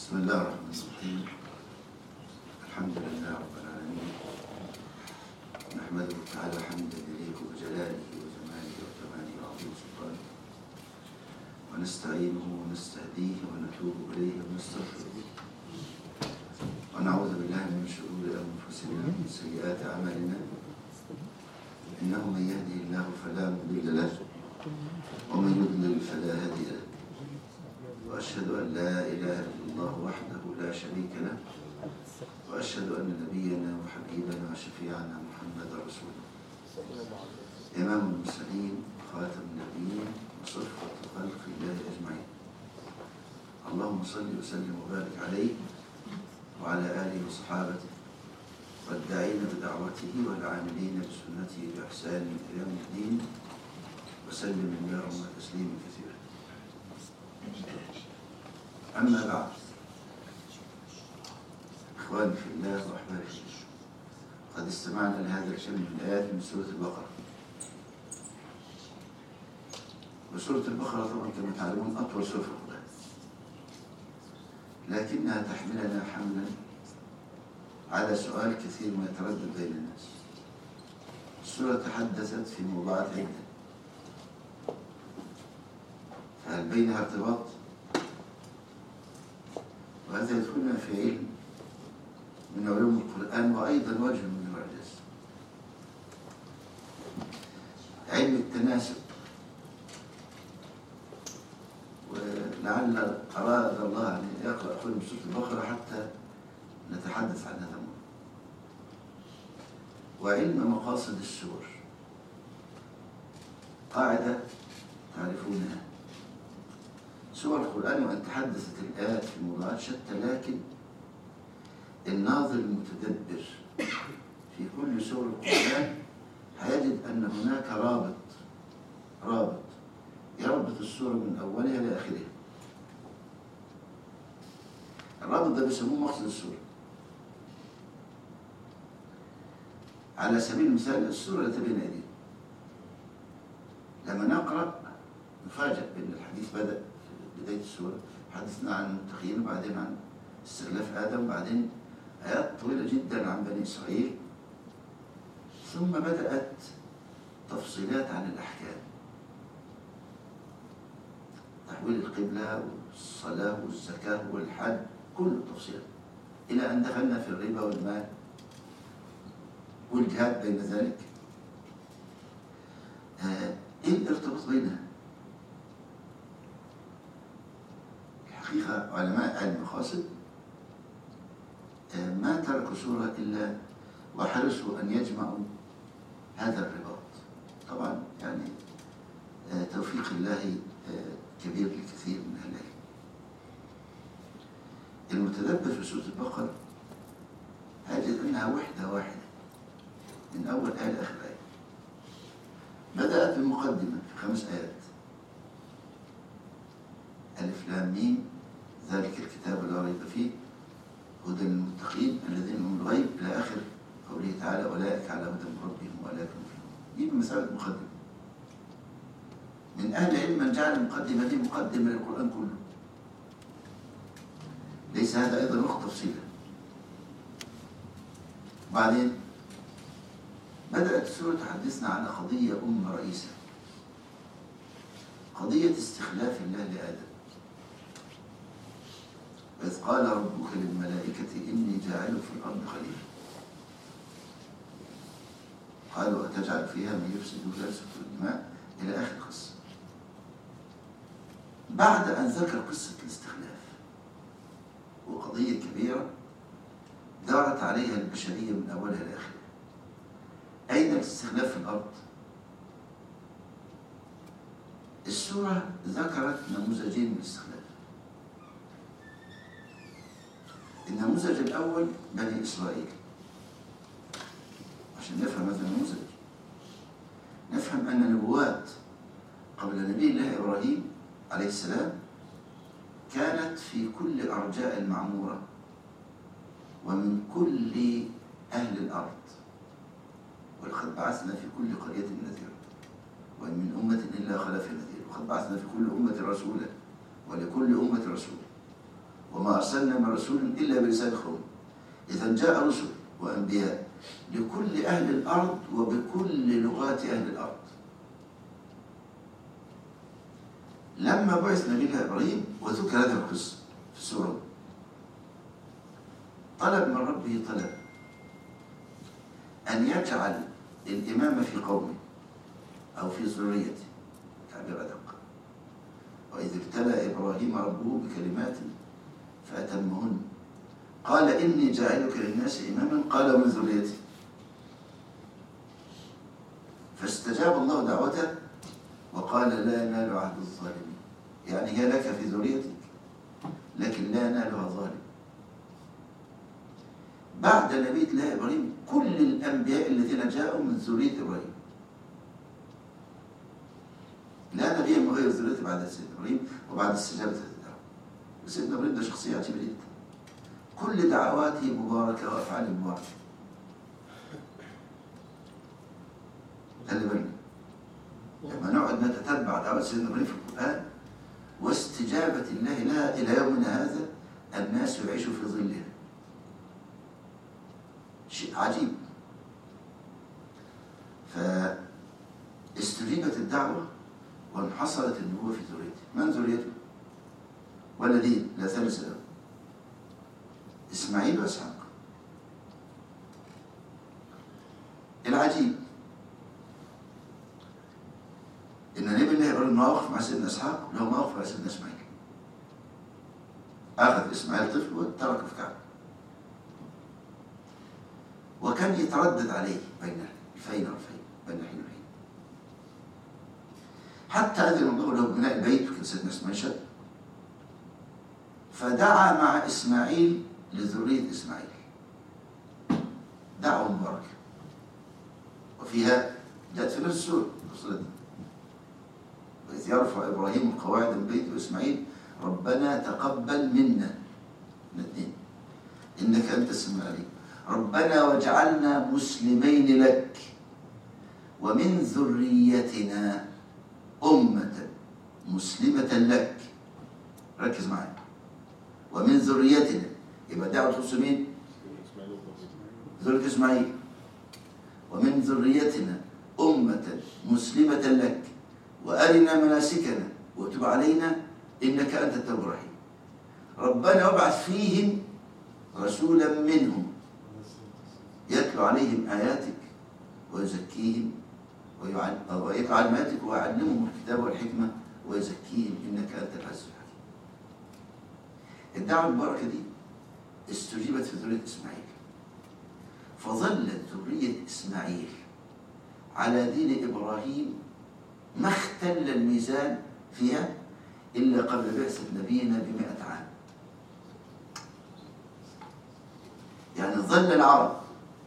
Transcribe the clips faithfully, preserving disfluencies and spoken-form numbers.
بسم الله الرحمن الرحيم. الحمد لله رب العالمين، نحمده تعالى حمدا يليق بجلاله وجماله وكماله وعظيم سلطانه، ونستعينه ونستهديه ونتوب اليه ونستغفره، ونعوذ بالله من شرور انفسنا ومن سيئات اعمالنا، انه من يهده الله فلا مضل له ومن يضلل فلا هادي له، وأشهد أن لا إله إلا الله وحده لا شريك له، وأشهد أن نبينا وحبيبنا وشفيعنا محمدا رسول الله، إمام المرسلين خاتم النبيين وصفوة خلق الله أجمعين. اللهم صل وسلم وبارك عليه وعلى آله وصحابته والداعين بدعوته والعاملين بسنته بإحسان إلى يوم الدين، وسلم اللهم تسليما كثيرا. أما بعد، إخواني في الله وأحبابي في الله، قد استمعنا لهذا الكم من الآيات من سورة البقرة. وسورة البقرة طبعا كما تعلمون أطول سورة في القرآن، لكنها تحملنا حملا على سؤال كثير ما يتردد بين الناس. السورة تحدثت في موضوعات عدة، فهل بينها ارتباط؟ وهذا يدخلنا في علم من علوم القرآن، وأيضا وجه من الإعجاز، علم التناسب. ولعل أراد الله أن يقرأ كل سورة البقرة حتى نتحدث عن هذا الموضوع، وعلم مقاصد السور. قاعدة تعرفونها: سور القرآن وأن تحدثت الآيات في موضوعات شتى، لكن الناظر المتدبر في كل سور القرآن هيجد أن هناك رابط رابط يربط السورة من أولها لآخرها. الرابط ده بيسموه مقصد السورة. على سبيل المثال السورة التي بين أيدينا، لما نقرأ نفاجأ بأن الحديث بدأ بداية السورة حدثنا عن المتقين، وبعدين عن استغلاف آدم، وبعدين آيات طويلة جدا عن بني إسرائيل، ثم بدأت تفصيلات عن الأحكام، تحويل القبلة والصلاة والزكاة والحج، كل تفصيل، إلى أن دخلنا في الربا والمال والجهاد بين ذلك. آه إيه الارتباط بينها؟ حقيقة علماء علم المقاصد ما تركوا سورة إلا وحرصوا أن يجمعوا هذا الرباط. طبعا يعني توفيق الله كبير لكثير من أهل العلم. المتدبر في سورة البقرة هيجد أنها وحدة واحدة من أول آية لآخر آية. بدأت بمقدمة في خمس آيات: ألف لام ميم ذلك الكتاب لا ريب فيه هدى للمتقين الذين هم الغيب، إلى آخر قوله تعالى: أولئك على هدى من ربهم وأولئك هم المفلحون. دي بمثابة مقدمة. من أهل العلم من جعل المقدمة دي مقدمة للقرآن كله. ليس هذا أيضا وقت تفصيلا. بعدين بدأت السورة تحدثنا عن قضية أم رئيسة، قضية استخلاف الله لآدم. إذ قال ربك للملائكة إني جاعل في الأرض خليفة، قالوا أتجعل فيها من يفسد فيها ويسفك الدماء، إلى آخر القصة. بعد أن ذكر قصة الاستخلاف، وقضية كبيرة دارت عليها البشرية من أولها لآخرها. أين الاستخلاف في الأرض؟ السورة ذكرت نموذجين من الاستخلاف. النموذج الأول بني إسرائيل. عشان نفهم هذا النموذج نفهم أن النبوات قبل نبي الله إبراهيم عليه السلام كانت في كل أرجاء المعمورة ومن كل أهل الأرض. ولقد بعثنا في كل قرية نذيرا وإن من أمة إلا خلا فيها نذير، وقد بعثنا في كل أمة رسولا ولكل أمة رسول، وما أرسلنا من رسول إلا بلسان قومه. إذا جاء رسل وأنبياء لكل أهل الأرض وبكل لغات أهل الأرض. لما بعث نبينا إبراهيم وذكر هذا القصة في السورة، طلب من ربه طلب أن يجعل الإمام في قومه أو في ذريته، تعبير أدق. وإذ ابتلى إبراهيم ربه بكلمات فأتمهن قال إني جاعلك للناس إماما قال من ذريتي. فاستجاب الله دعوته وقال لا ينال عهد الظالمين، يعني هي لك في ذريتك لكن لا ينالها ظالم. بعد نبي الله إبراهيم كل الأنبياء الذين جاءوا من ذرية إبراهيم، لا نبي من غير ذريته بعد سيدنا إبراهيم وبعد استجابة الدعوة. سيدنا إبراهيم ده شخصية عجيبة جدا، كل دعواته مباركة وأفعاله مباركة. خلي بالنا لما نقعد نتتبع دعوة سيدنا إبراهيم في القرآن واستجابة الله لها إلى يومنا هذا، الناس يعيشوا في ظلها، شيء عجيب. فاستجيبت الدعوة وانحصرت النبوة في ذريته. من ذريته؟ ولدين لا ثالث له، إسماعيل وإسحاق. العجيب إن نبي الله إبراهيم واقف مع سيدنا إسحاق له واقف مع سيدنا إسماعيل. أخذ إسماعيل طفل وتركه في كعبه، وكان يتردد عليه بين الفين والفين، بين حين وحين، حتى أذن الله له ببناء البيت. وكان سيدنا إسماعيل شاب، فدعا مع إسماعيل لذرية إسماعيل دعوة مباركة، وفيها جاءت في نفس السورة وإذ يرفع إبراهيم القواعد من بيت وإسماعيل ربنا تقبل منا الاثنين إنك أنت السميع العليم، ربنا واجعلنا مسلمين لك ومن ذريتنا أمة مسلمة لك. ركز معايا، ومن ذريتنا، يبقى دعوة المسلمين ذرية إسماعيل، ومن ذريتنا أمة مسلمة لك وأرنا مناسكنا وتب علينا إنك أنت التواب الرحيم. ربنا وابعث فيهم رسولا منهم يتلو عليهم آياتك ويزكيهم ويتلو علماتك ويعلمهم الكتاب والحكمة ويزكيهم إنك أنت العزيز الحكيم. الدعوة المباركة دي استجيبت في ذرية إسماعيل، فظلت ذرية إسماعيل على دين إبراهيم ما اختل الميزان فيها إلا قبل بعثة نبينا بمئة عام. يعني ظل العرب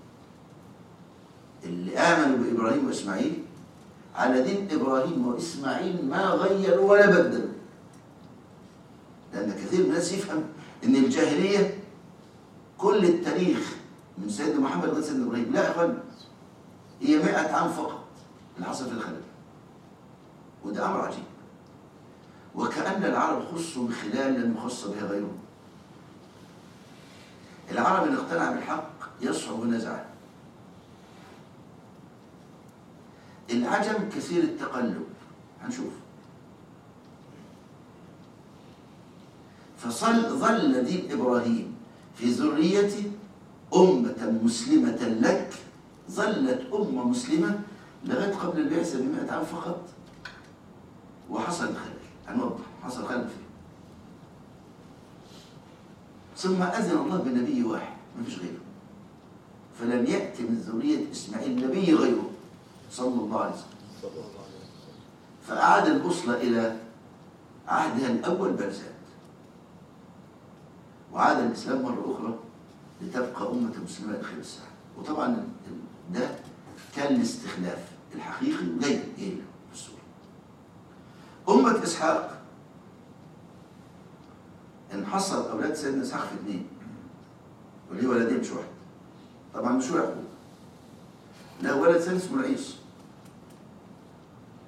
اللي آمنوا بإبراهيم وإسماعيل على دين إبراهيم وإسماعيل ما غيروا ولا بدلوا. لأن كثير من الناس يفهم إن الجاهلية كل التاريخ من سيدنا محمد لغاية سيدنا إبراهيم. لا يا أخوان، هي مئة عام فقط اللي حصل في الخلافة، وده أمر عجيب. وكأن العرب خصوا بخلال لم يخص بها غيرهم. العرب اللي اقتنع بالحق يصعب نزعه. العجم كثير التقلب، هنشوف. فظل دين إبراهيم في ذريته أمة مسلمة لك، ظلت أمة مسلمة لغاية قبل البعثة بمئة عام فقط، وحصل خلل. هنوضح حصل خلل فيه. ثم أذن الله بنبي واحد ما فيش غيره، فلم يأتي من ذرية إسماعيل نبي غيره صلى الله عليه وسلم. فأعاد البوصلة إلى عهدها الأول بلزاد، وعاد الإسلام مرة أخرى لتبقى أمة مسلمة لآخر الساعة. وطبعا ده كان الاستخلاف الحقيقي جيد إيه في السورة. أمة إسحاق انحصر أولاد سيدنا إسحاق في اثنين، وليه ولدين مش واحد. طبعا مش هو يعقوب، لا ولد ثاني اسمه العيس،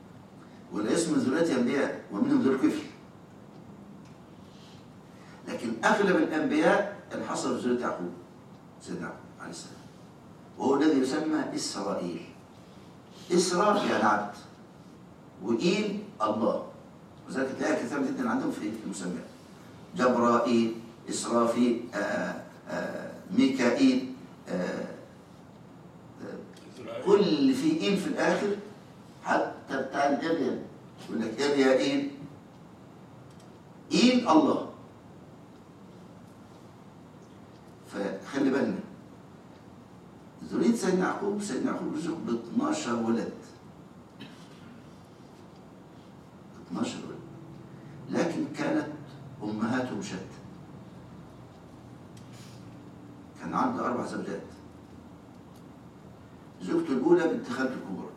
والاسم من ذرية أنبياء ومنهم ذو الكفل. لكن لكن أغلب الأنبياء انحصروا في ذرية يعقوب، سيدنا يعقوب عليه السلام، وهو الذي يسمى إسرائيل. إسراء يعني عبد، وإيل الله، وذلك تلاقي كثير جدا عندهم في المسميات، جبرائيل، إسرافيل، آآ آآ ميكائيل، آآ كل اللي فيه إيل في الآخر، حتى بتاع الإريال يقول لك إريائيل، إيل الله. فخلي بالنا ذرية سيدنا يعقوب، سيدنا يعقوب رزق ب اثناشر ولد، اثناشر ولد، لكن كانت أمهاتهم شتى. كان عنده أربع زوجات، زوجته الأولى بنت خالته الكبرى،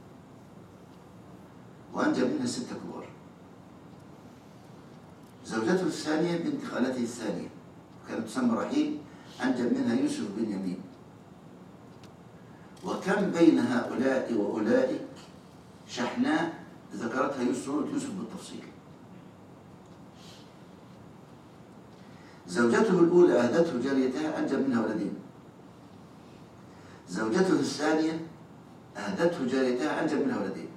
وأنجب منها ستة كبار. زوجته الثانية بنت خالته الثانية، كانت تسمى رحيل، أنجب منها يوسف بن يمين. وكم بين هؤلاء وأولئك شحناء ذكرتها يوسف يوسف بالتفصيل. زوجته الأولى أهدته جاريتها، أنجب منها ولدين. زوجته الثانية أهدته جاريتها، أنجب منها ولدين.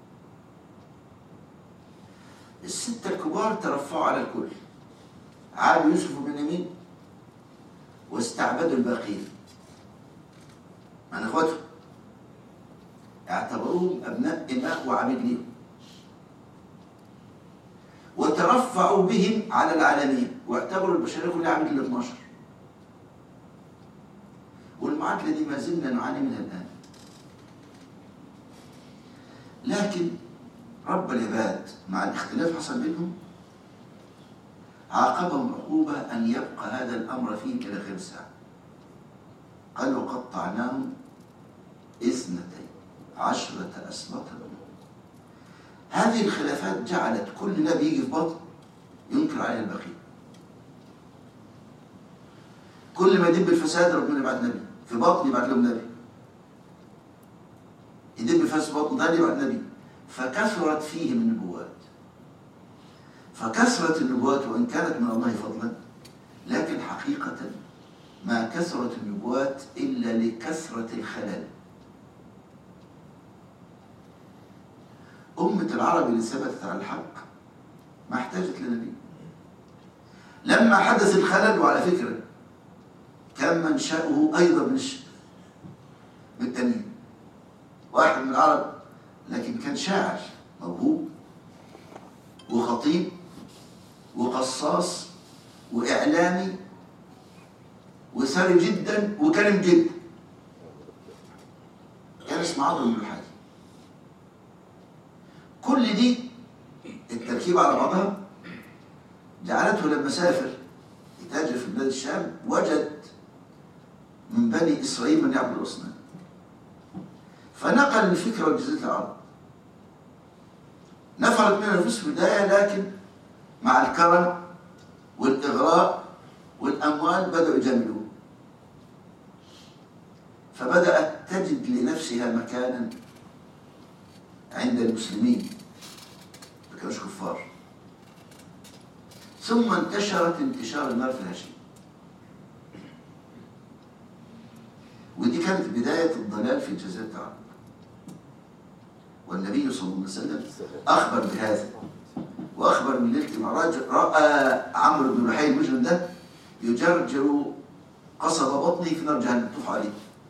الستة الكبار ترفعوا على الكل، عادوا يوسف بن يمين واستعبدوا الباقين من اخواتهم، اعتبروهم ابناء اماء وعبيد ليهم، وترفعوا بهم على العالمين، واعتبروا البشريه كلها عبيد ال اثناشر. والمعادله دي ما زلنا نعاني منها الان. لكن رب العباد مع الاختلاف حصل بينهم عاقبهم عقوبة أن يبقى هذا الأمر فيه إلى آخر الساعة. قال وقطعناهم اثنتي عشرة أسباط بنين. هذه الخلافات جعلت كل نبي يجي في بطن ينكر عليه الباقي. كل ما يدب الفساد ربنا يبعت نبي، في بطن يبعت لهم نبي، يدب الفساد في بطن ثاني يبعت نبي، فكثرت فيهم النبوات. فكثرت النبوات وإن كانت من الله فضلا، لكن حقيقة ما كثرت النبوات إلا لكثرة الخلل. أمة العرب اللي ثبتت على الحق ما احتاجت لنبي. لما حدث الخلل، وعلى فكرة كان منشأه أيضا مش من التانيين، واحد من العرب لكن كان شاعر موهوب وخطيب وقصاص وإعلامي وثري جدا وكريم جدا، كان اسمه عمرو بن الحاج. كل دي التركيب على بعضها جعلته لما سافر يتاجر في بلاد الشام وجد من بني إسرائيل من يعبد الأصنام، فنقل الفكرة لجزيرة العرب. نفرت منها النفوس في البداية، لكن مع الكرم والإغراء والأموال بدأوا يجاملوه، فبدأت تجد لنفسها مكانا عند المسلمين، ما كانوش كفار. ثم انتشرت انتشار النار في الهشيم، ودي كانت بداية الضلال في جزيرة العرب. والنبي صلى الله عليه وسلم أخبر بهذا، وأخبر من ليلة المعراج رأى عمرو بن لحي المجرم ده يجرجر قصب بطنه في نار جهنم طوف عليه،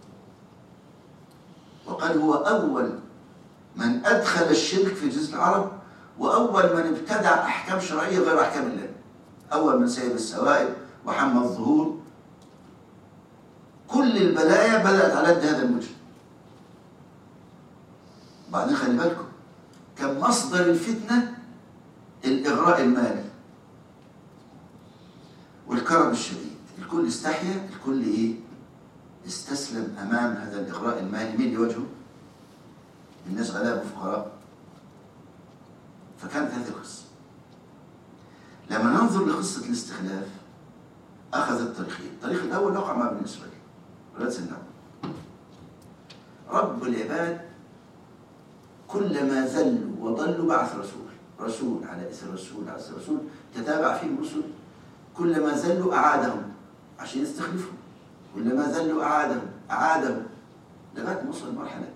وقال هو أول من أدخل الشرك في جزيرة العرب، وأول من ابتدع أحكام شرعية غير أحكام الله، أول من سيب السوائب وحمى الظهور. كل البلايا بدأت على يد هذا المجرم. بعدين خلي بالكم كان مصدر الفتنة الإغراء المالي والكرم الشديد. الكل استحيا، الكل إيه؟ استسلم أمام هذا الإغراء المالي. مين يواجهه؟ الناس غلاب وفقراء. فكانت هذه القصة. لما ننظر لقصة الاستخلاف أخذت طريقين. الطريق الأول وقع مع بني إسرائيل ولاد سيدنا رب العباد كلما ذلوا وضلوا بعث رسول، رسول على إثر رسول على إثر رسول، تتابع فيهم رسل. كلما زلوا أعادهم عشان يستخلفهم، كلما زلوا أعادهم أعادهم لغاية ما وصل المرحلة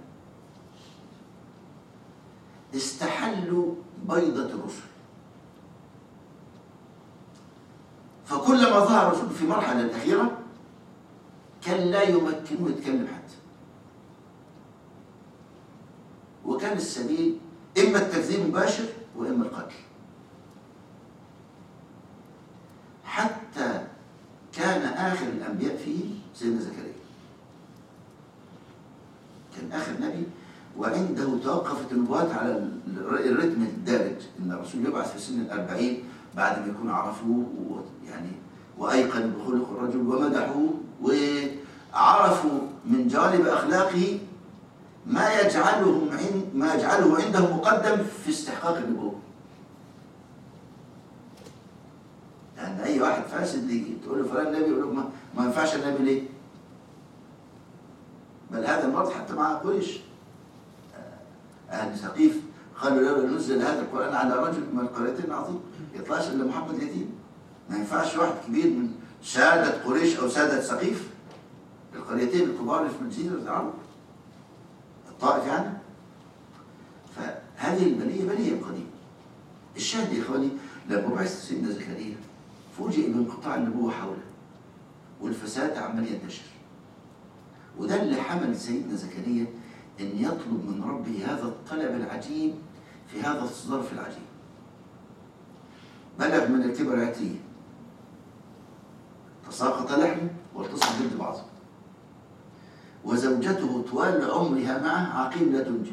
استحلوا بيضة الرسل. فكلما ظهر الرسول في المرحلة الأخيرة كان لا يمكنه يتكلم حتى، وكان السبيل إما التكذيب المباشر وإما القتل. حتى كان آخر الأنبياء فيه سيدنا زكريا، كان آخر نبي، وعنده توقفت النبوات على الرتم الدارج، إن الرسول يبعث في سن الأربعين بعد ما يكون عرفوه يعني وأيقن بخلق الرجل ومدحوه وعرفوا من جوانب أخلاقه ما يجعلهم عند ما يجعله عندهم مقدم في استحقاق النبوة. لأن أي واحد فاسد يجي تقول له فلان نبي، يقول له ما, ما ينفعش النبي ليه؟ بل هذا المرض حتى مع قريش، أهل ثقيف قالوا لولا نزل هذا القرآن على رجل من القريتين عظيم يطلعش إلا محمد اليتيم. ما ينفعش واحد كبير من سادة قريش أو سادة ثقيف، القريتين الكبار اللي في جزيرة العرب الطائف يعني. فهذه البلية بلية قديمة. الشاهد يا إخواني لما بعث سيدنا زكريا فوجئ بانقطاع النبوة حوله والفساد عمال ينتشر، وده اللي حمل سيدنا زكريا أن يطلب من ربه هذا الطلب العجيب في هذا الظرف العجيب. بلغ من الكبر عتيه، تساقط لحمه والتصق جلد بعضه، وزوجته طوال عمرها معه عقيم لا تنجب،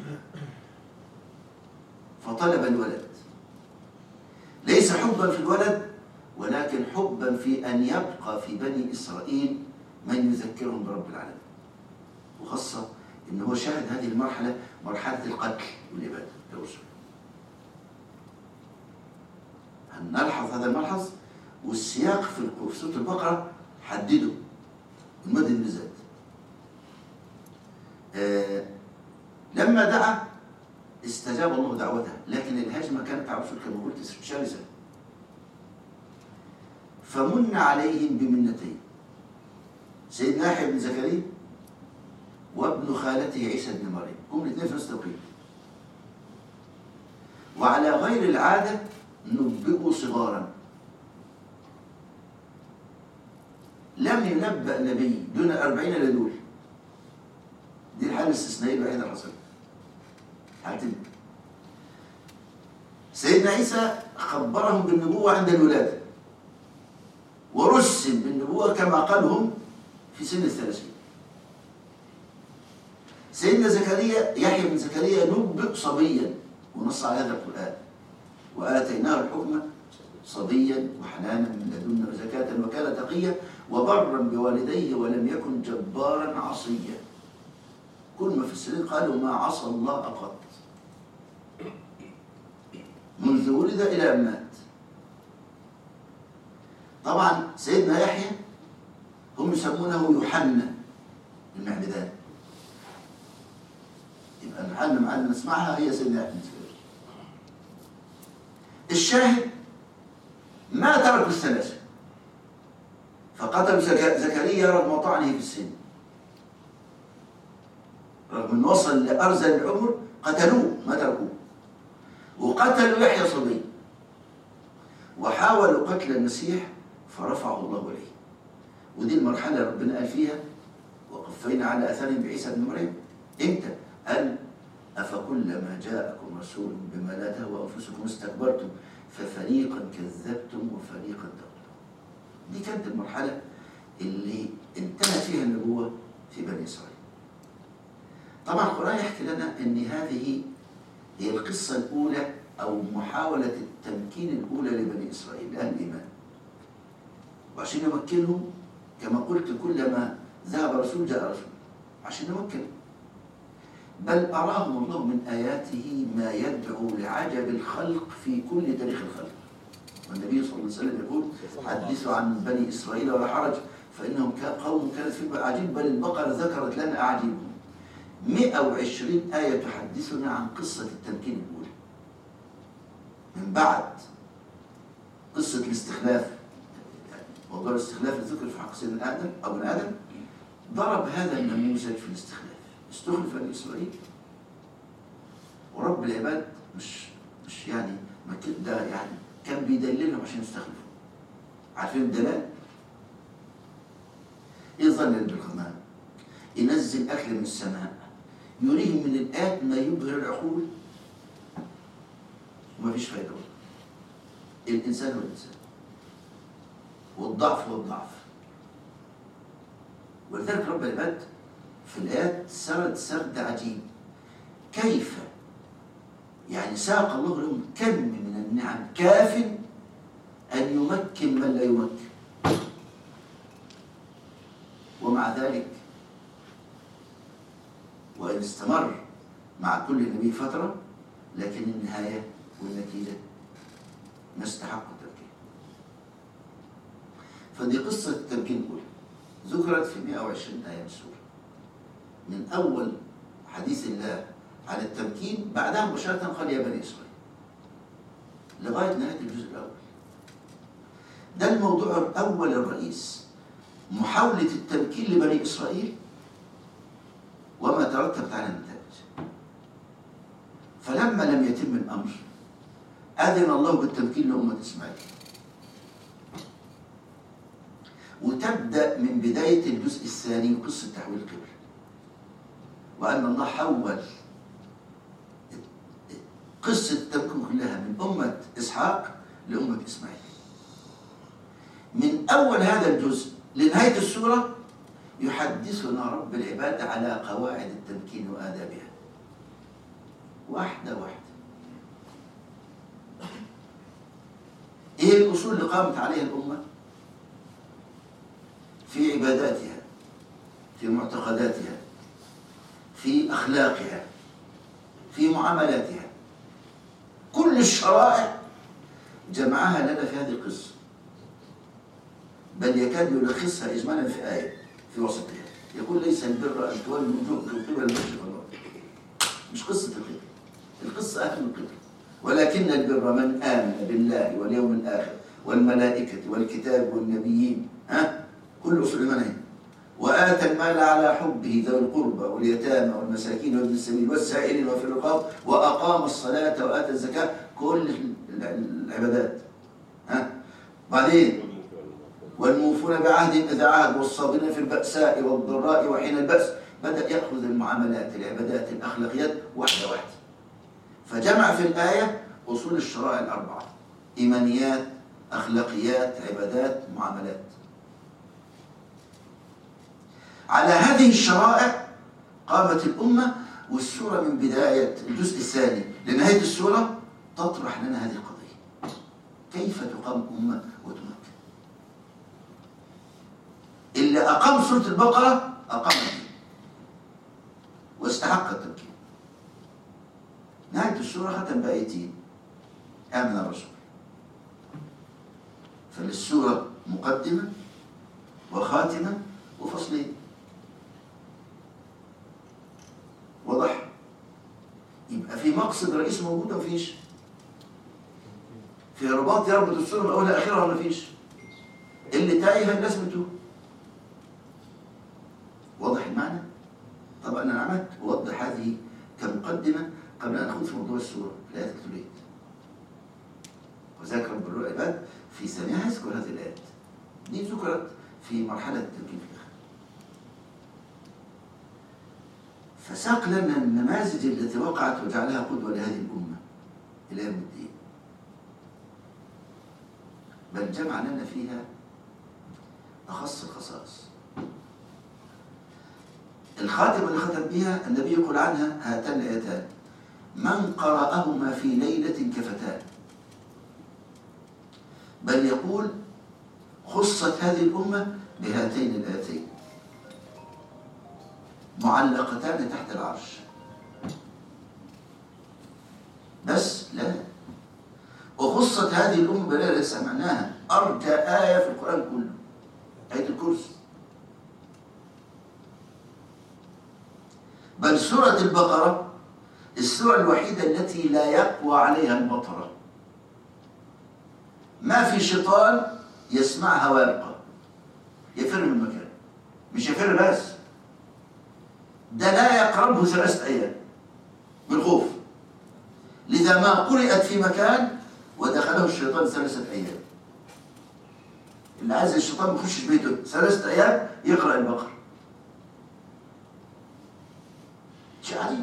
فطلب الولد، ليس حبا في الولد ولكن حبا في أن يبقى في بني إسرائيل من يذكرهم برب العالمين، وخاصة إن هو شاهد هذه المرحلة مرحلة القتل والإبادة للرسل. هنلحظ هذا الملحظ، والسياق في سورة البقرة حدده المدن بالذات. آه لما دعا استجاب الله دعوته، لكن الهجمة كانت على الرسل كما قلت شرسة. فمن عليهم بمنتين، سيدنا يحيى بن زكريا وابن خالته عيسى بن مريم، هم الاثنين في نفس التوقيت. وعلى غير العادة نبئوا صغارا، لم ينبأ نبي دون أربعين إلا دول. دي الحالة الاستثنائية الوحيدة اللي حصلت. حالتين. سيدنا عيسى خبرهم بالنبوة عند الولادة، ورسم بالنبوة كما قالهم في سن الثلاثين. سيدنا زكريا يحيى بن زكريا نبئ صبيا، ونص على هذا القرآن، وآتيناه الحكم صبيا وحنانا من لدنا وزكاة وكان تقيا وبرا بوالديه ولم يكن جبارا عصيا. كل ما في السنين قالوا ما عصى الله قط منذ ولد إلى أن مات. طبعا سيدنا يحيى هم يسمونه يوحنا المعمدان، يبقى الحالة معانا نسمعها هي سيدنا يحيى. الشاهد ما تركوا الثلاثة، فقتلوا زكريا رغم طعنه في السن، رغم أنه وصل لأرذل العمر قتلوه ما تركوه، وقتلوا يحيى صبي، وحاولوا قتل المسيح فرفعه الله إليه. ودي المرحلة ربنا قال فيها وقفينا على أثارهم بعيسى بن مريم. إمتى؟ قال أفكلما جاءكم رسول بما لا تهوى أنفسكم استكبرتم ففريقا كذبتم وفريقا تقتلون. دي كانت المرحلة اللي انتهت فيها النبوة في بني إسرائيل. طبعا القرآن يحكي لنا أن هذه هي القصة الأولى أو محاولة التمكين الأولى لبني إسرائيل لأهل الإيمان، وعشان نمكنهم كما قلت كلما ذهب رسول جاء رسول عشان نمكنهم. بل أراهم الله من آياته ما يدعو لعجب الخلق في كل تاريخ الخلق. والنبي صلى الله عليه وسلم يقول حدثوا عن بني إسرائيل ولا حرج فإنهم قوم كانت فيهم أعاجيب، بل البقرة ذكرت لنا أعاجيبهم. مئة وعشرين آية تحدثنا عن قصة التمكين الأولى من بعد قصة الاستخلاف موضوع الاستخلاف اللي ذكر في حق سيدنا آدم أو ابن آدم ضرب هذا النموذج في الاستخلاف. استخلف بني إسرائيل ورب العباد مش مش يعني ما ده يعني كان بيدللهم عشان يستخلفوا. عارفين الدلال؟ يظلل بالغمام، ينزل أكل من السماء، يريهم من الآيات ما يبهر العقول وما فيش فايدة. الإنسان هو الإنسان والضعف هو الضعف. ولذلك رب العباد في الآيات سرد سرد عجيب، كيف يعني ساق الله لهم كم من النعم كاف أن يمكن من لا يمكن، ومع ذلك وإن استمر مع كل نبي فترة لكن النهاية والنتيجة ما استحق التمكين. فدي قصة التمكين الأولى ذكرت في مئة وعشرين آية من السورة، من أول حديث الله عن التمكين بعدها مباشرة قال يا بني إسرائيل لغاية نهاية الجزء الأول. ده الموضوع الأول الرئيس، محاولة التمكين لبني إسرائيل وما ترتبت على النتائج. فلما لم يتم الأمر أذن الله بالتمكين لأمة إسماعيل، وتبدأ من بداية الجزء الثاني قصة تحويل القبلة، وأن الله حول قصة التمكين كلها من أمة إسحاق لأمة إسماعيل. من أول هذا الجزء لنهاية السورة يحدثنا رب العباد على قواعد التمكين وآدابها واحدة واحدة. إيه الأصول اللي قامت عليها الأمة في عباداتها، في معتقداتها، في أخلاقها، في معاملاتها؟ كل الشرائع جمعها لنا في هذه القصة، بل يكاد يلخصها إجمالا في آية في وسطها، يقول ليس البر أن تولوا وجوهكم قبل المشرق والمغرب. مش قصة القبلة، القصة أهم من القبلة. ولكن البر من آمن بالله واليوم الآخر والملائكة والكتاب والنبيين، ها كل أصول الإيمان، وآتى المال على حبه ذوي القربى واليتامى والمساكين وابن السبيل والسائلين وفي الرقاب وأقام الصلاة وآتى الزكاة، كل العبادات. ها بعدين والموفون بعهدهم إذا عهد والصابرين في البأساء والضراء وحين البأس. بدأ يأخذ المعاملات، العبادات، الأخلاقيات واحدة واحدة، فجمع في الآية أصول الشرائع الأربعة: إيمانيات، أخلاقيات، عبادات، معاملات. على هذه الشرائع قامت الأمة، والسورة من بداية الجزء الثاني لنهاية السورة تطرح لنا هذه القضية: كيف تقام أمة وتمكن. اللي أقام سورة البقرة أقام الدين واستحق التمكين. نهاية السورة ختم بآيتين: آمن الرسول. فللسورة مقدمة وخاتمة وفصلين. واضح؟ يبقى في مقصد رئيس موجود ولا مفيش؟ في رباط يربط السورة من أولها لآخرها ولا مفيش؟ اللي تايه الناس بتوه. واضح المعنى؟ طبعا أنا عملت أوضح هذه كمقدمة قبل أن أخوض في موضوع السورة في الآيات الكتابية. وذاك رب العباد في ثانيها يذكر هذه الآيات. دي ذكرت في مرحلة التمكين في الآخر. فساق لنا النماذج التي وقعت وجعلها قدوة لهذه الأمة إلى يوم الدين، بل جمع لنا فيها أخص الخصائص. الخاتمة اللي ختم بها النبي يقول عنها هاتان الآيتان: من قرأهما في ليلة كفتان. بل يقول خصت هذه الأمة بهاتين الآيتين معلقتان تحت العرش. بس لا، وخصت هذه الأمة بليلة سمعناها أرجى آية في القرآن كله، آية الكرسي. بل سورة البقرة السورة الوحيدة التي لا يقوى عليها المطر، ما في شيطان يسمعها ويبقى. يفر من المكان، مش يفر بس، ده لا يقربه ثلاثة أيام من خوف. لذا ما قرأت في مكان ودخله الشيطان ثلاثة أيام. اللي عايز الشيطان ما يخشش بيته ثلاثة أيام يقرأ البقرة. شيء عجيب.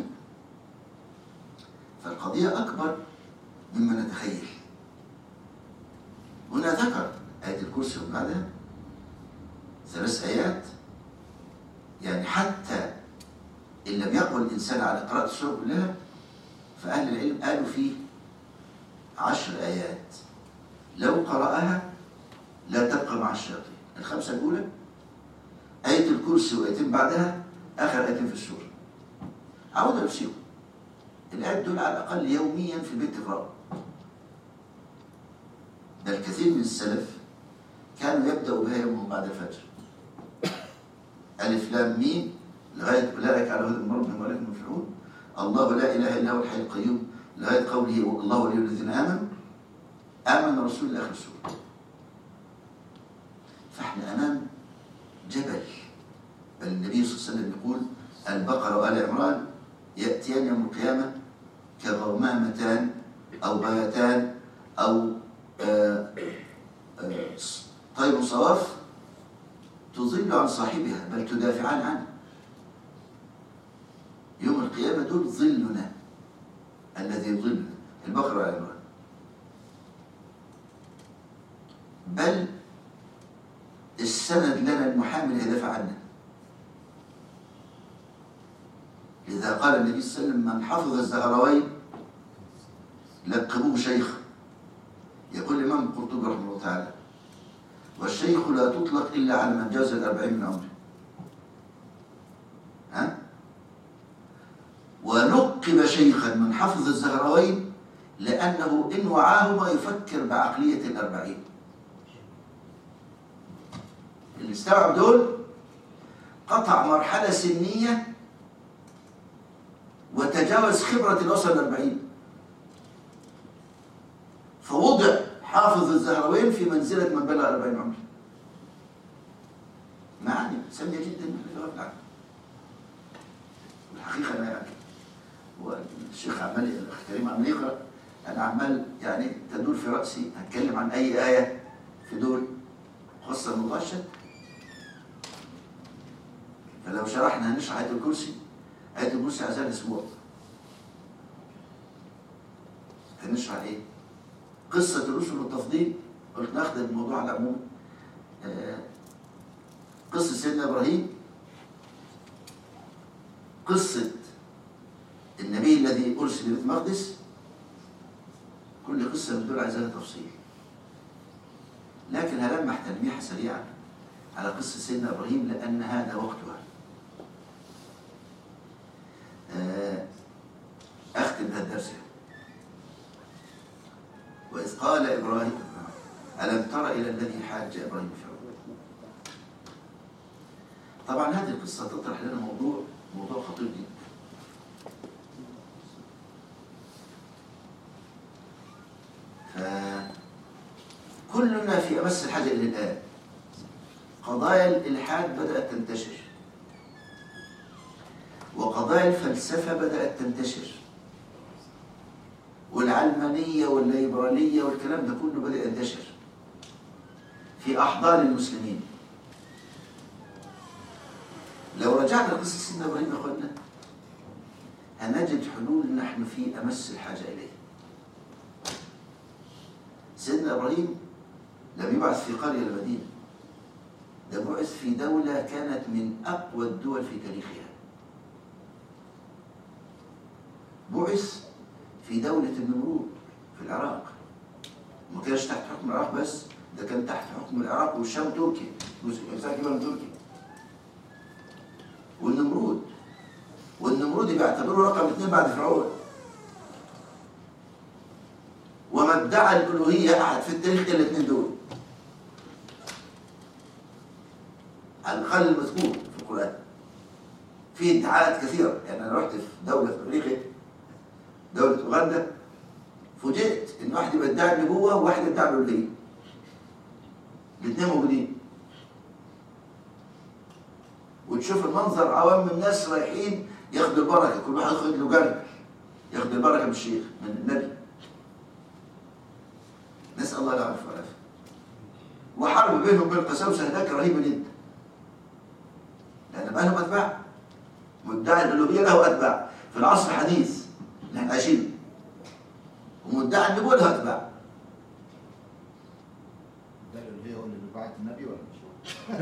فالقضية أكبر مما نتخيل. هنا ذكر آية الكرسي وبعدها ثلاث آيات، يعني حتى إن لم يقبل الإنسان على قراءة السورة كلها فأهل العلم قالوا فيه عشر آيات لو قرأها لا تبقى مع الشياطين. الخمسة الأولى آية الكرسي وآيتين بعدها آخر آيتين في السورة. عودوا نفسهم الآيات دول على الأقل يوميا في البيت تقرأوا. بل كثير من السلف كانوا يبدأوا بها يومهم بعد الفجر. ألف لام ميم لغاية أولئك على هدى من ربهم وأولئك هم المفلحون، الله لا إله إلا هو الحي القيوم لغاية قوله الله ولي الذين آمنوا آمن الرسول إلى آخر السورة. فإحنا أمام جبل. بل النبي صلى الله عليه وسلم يقول البقرة وآل عمران يأتيان يوم القيامة كغمامتان أو بياتان أو آآ آآ طير صواف تظل عن صاحبها بل تدافعان عنه. يوم القيامة دول ظلنا الذي يظلنا، البقرة وآل عمران. بل السند لنا المحامي اللي يدافع عنا. لذا قال النبي صلى الله عليه وسلم من حفظ الزهراوين لقبوه شيخ. يقول الإمام القرطبي رحمه الله تعالى والشيخ لا تطلق إلا على من جاوز الأربعين من عمره. ها؟ ولقب شيخا من حفظ الزهراوين لأنه إن وعاهما يفكر بعقلية الأربعين. اللي استوعب دول قطع مرحلة سنية وتجاوز خبرة الوصل الأربعين، فوضع حافظ الزهراوين في منزلة من بلغ أربعين عمر. معاني سامية جدا من الغفل عنه. والحقيقة أنا يعني والشيخ عمال الأخ كريم عمال يقرأ، أنا عمال يعني تدور في رأسي هتكلم عن أي آية في دول خاصة الموضوع الشد. فلو شرحنا هنشرح آية الكرسي، آية الكرسي عايزها أسبوع. هنشرح إيه؟ قصة الرسل والتفضيل، قلت ناخد الموضوع على العموم. آه قصة سيدنا إبراهيم، قصة النبي الذي أرسل بيت المقدس، كل قصة من دول عايزها تفصيل. لكن هلمح تلميحة سريعة على قصة سيدنا إبراهيم لأن هذا وقتها. أختم هذا الدرس. وإذ قال إبراهيم ألم تر إلى الذي حاج إبراهيم في ربه. طبعا هذه القصة تطرح لنا موضوع موضوع خطير جدا. فكلنا في أمس الحاجة إلى الآن. قضايا الإلحاد بدأت تنتشر، وقضايا الفلسفة بدأت تنتشر، والعلمانية والليبرالية والكلام ده كله بدأ ينتشر في أحضان المسلمين. لو رجعنا لقصة سيدنا إبراهيم يا أخوانا هنجد حلول نحن في أمس الحاجة إليه. سيدنا إبراهيم لم يبعث في قرية المدينة، ده بعث في دولة كانت من أقوى الدول في تاريخها. بعث في دولة النمرود في العراق. ما كانش تحت حكم العراق بس، ده كان تحت حكم العراق والشام تركي، جزء كبير من تركي. والنمرود والنمرود بيعتبروه رقم اثنين بعد فرعون. وما ادعى الألوهية أحد في التاريخ إلا الاثنين دول. على الأقل المذكور في القرآن. في ادعاءات كثيرة، يعني أنا رحت في دولة في أفريقيا، دولة أوغندا، فوجئت إن واحد بيدعي النبوة وواحد بيدعي الألوهية. الاثنين موجودين. وتشوف المنظر، عوام الناس رايحين ياخدوا البركة، كل واحد ياخد له جرد ياخد البركة من الشيخ من النبي. نسأل الله العافية والعافية. وحرب بينهم وبين القساوسة هناك رهيبة جدا، لأن بقى لهم أتباع. مدعي الألوهية له أتباع في العصر الحديث اللي احنا عايشينه، ومدعي النبوة له أتباع. ده الألوهية هو اللي بعت النبي ولا مش هو؟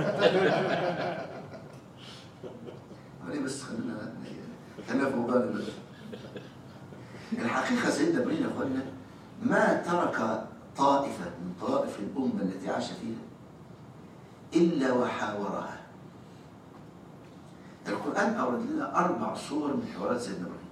عليه بس خلينا خلينا في موضوعنا دلوقتي. الحقيقة سيدنا إبراهيم يا أخوانا ما ترك طائفة من طوائف الأمة التي عاش فيها إلا وحاورها. القرآن أورد لنا أربع صور من حوارات سيدنا إبراهيم.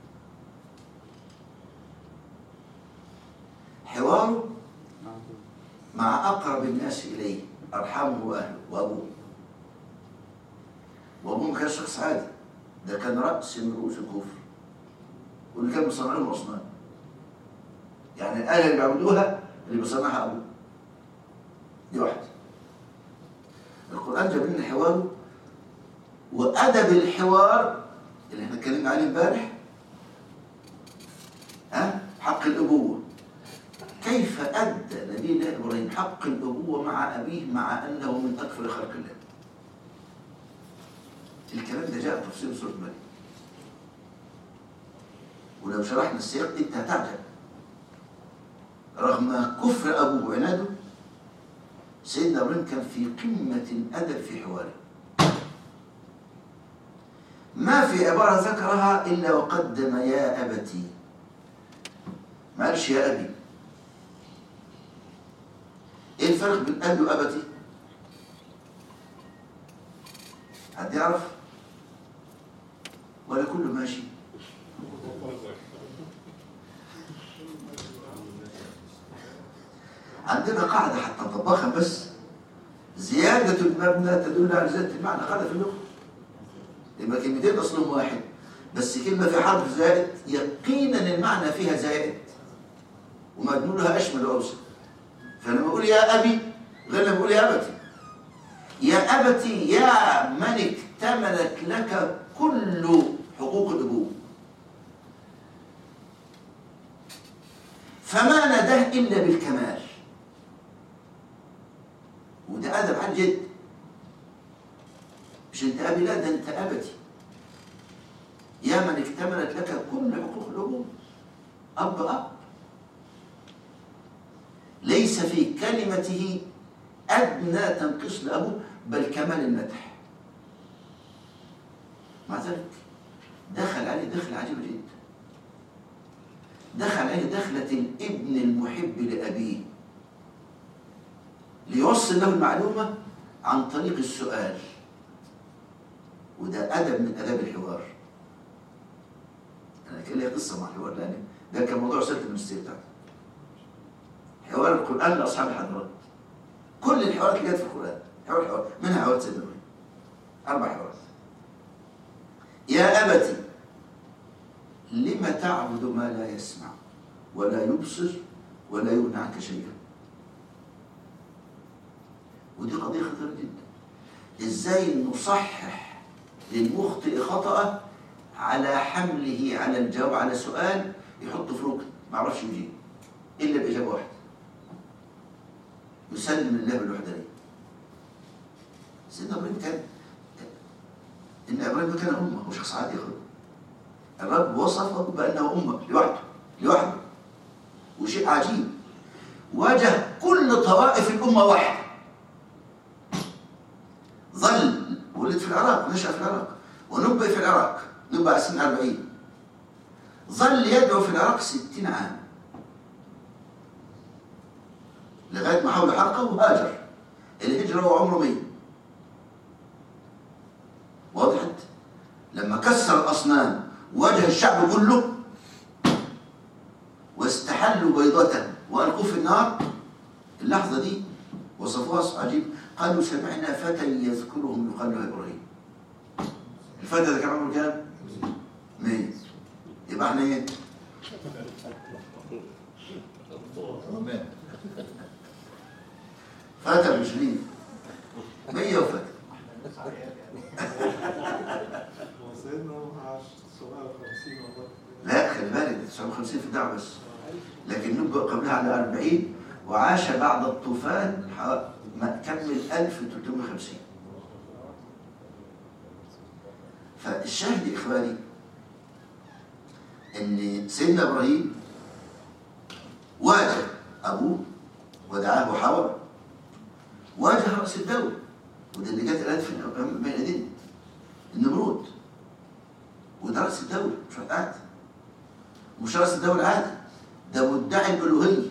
حواره مع أقرب الناس إليه، أرحمه وأهله وأبوه. وأبوه ما كانش شخص عادي، ده كان رأس من رؤوس الكفر، واللي كان بيصنع لهم الأصنام. يعني الآلة اللي بيعبدوها اللي بيصنعها أبوه. دي واحدة. القرآن جاب لنا حواره وأدب الحوار اللي احنا اتكلمنا عليه امبارح، ها؟ حق الأبوة. كيف أدى نبي الله إبراهيم حق الأبوة مع أبيه مع أنه من أكثر خلق الله. الكلام ده جاء تفسير سورة مريم، ولو شرحنا السياق انت هتعجب. رغم كفر أبوه وعناده، سيدنا إبراهيم كان في قمة الأدب في حواره. ما في عبارة ذكرها إلا وقدم يا أبتي، ما قالش يا أبي. إيه الفرق بين أبي وأبتي؟ حد يعرف؟ ولا كله ماشي؟ عندنا قاعدة حتى نطبقها، بس زيادة المبنى تدل على زيادة المعنى. قاعدة في اللغة، يبقى كلمتين أصلهم واحد، بس كلمة في حرف زائد يقينا المعنى فيها زائد ومدلولها أشمل وأوسع. فلما أقول يا أبي غير لما أقول يا أبتي. يا أبتي يا من اكتملت لك كل حقوق الأبوة، فما نداه إلا بالكمال. وده أدب عن جد، مش أنت أبي، لا ده أنت أبتي. يا من اكتملت لك كل حقوق الأبوة، أب أب، ليس في كلمته أدنى تنقص لأبوه بل كمال المدح. مع ذلك دخل عليه دخل عجيب جدا، دخل عليه دخلة الابن المحب لأبيه ليوصل له المعلومة عن طريق السؤال. وده أدب من أداب الحوار. أنا كان لي قصة مع الحوار، لأن ده كان موضوع رسالة الماجستير بتاعتي، حوار القرآن لأصحاب الحضارات. كل الحوارات اللي جت في القرآن حوار حوار، منها حوارات سيدنا إبراهيم، أربع حوارات. يا أبتي لم تعبد ما لا يسمع ولا يبصر ولا يغني عنك شيئا. ودي قضية خطيرة جدا. إزاي نصحح للمخطئ خطأه على حمله على الجواب على سؤال يحطه في ركن ما يعرفش يجيب إلا بإجابة واحدة، يسلم لله بالوحدانية. سيدنا إبراهيم كان إن إبراهيم كان أمة وشخص عادي خالص. الرب وصفه بأنه أمة لوحده لوحده، وشيء عجيب واجه كل طوائف الأمة واحدة. ظل ولد في العراق، نشأ في العراق، ونبئ في العراق، نبئ سن أربعين. ظل يدعو في العراق ستين عام لغاية ما حول حلقة وهاجر. الهجرة وعمره مية. وضحت؟ لما كسر الأصنام واجه الشعب كله واستحلوا بيضته وألقوه في النار. اللحظة دي وصفوها وصف عجيب، قالوا سمعنا فتى يذكرهم يقال له إبراهيم. الفتى ده كان عمره كام؟ مية. يبقى احنا ايه؟ فتى مش مية، مية وفتى. تسعمائة وخمسين في الدعوة بس، لكن نبأ قبلها على أربعين، وعاش بعد الطوفان ما كمل ألف وثلاثمائة وخمسين. فالشاهد يا إخواني إن سيدنا إبراهيم واجه أبوه ودعاه وحاور، واجه رأس الدولة، وده اللي جت الآن في بين أيدينا النمرود، وده رأس الدولة مش قاعد، مش رأس الدولة عادي، ده مدعي الألوهية.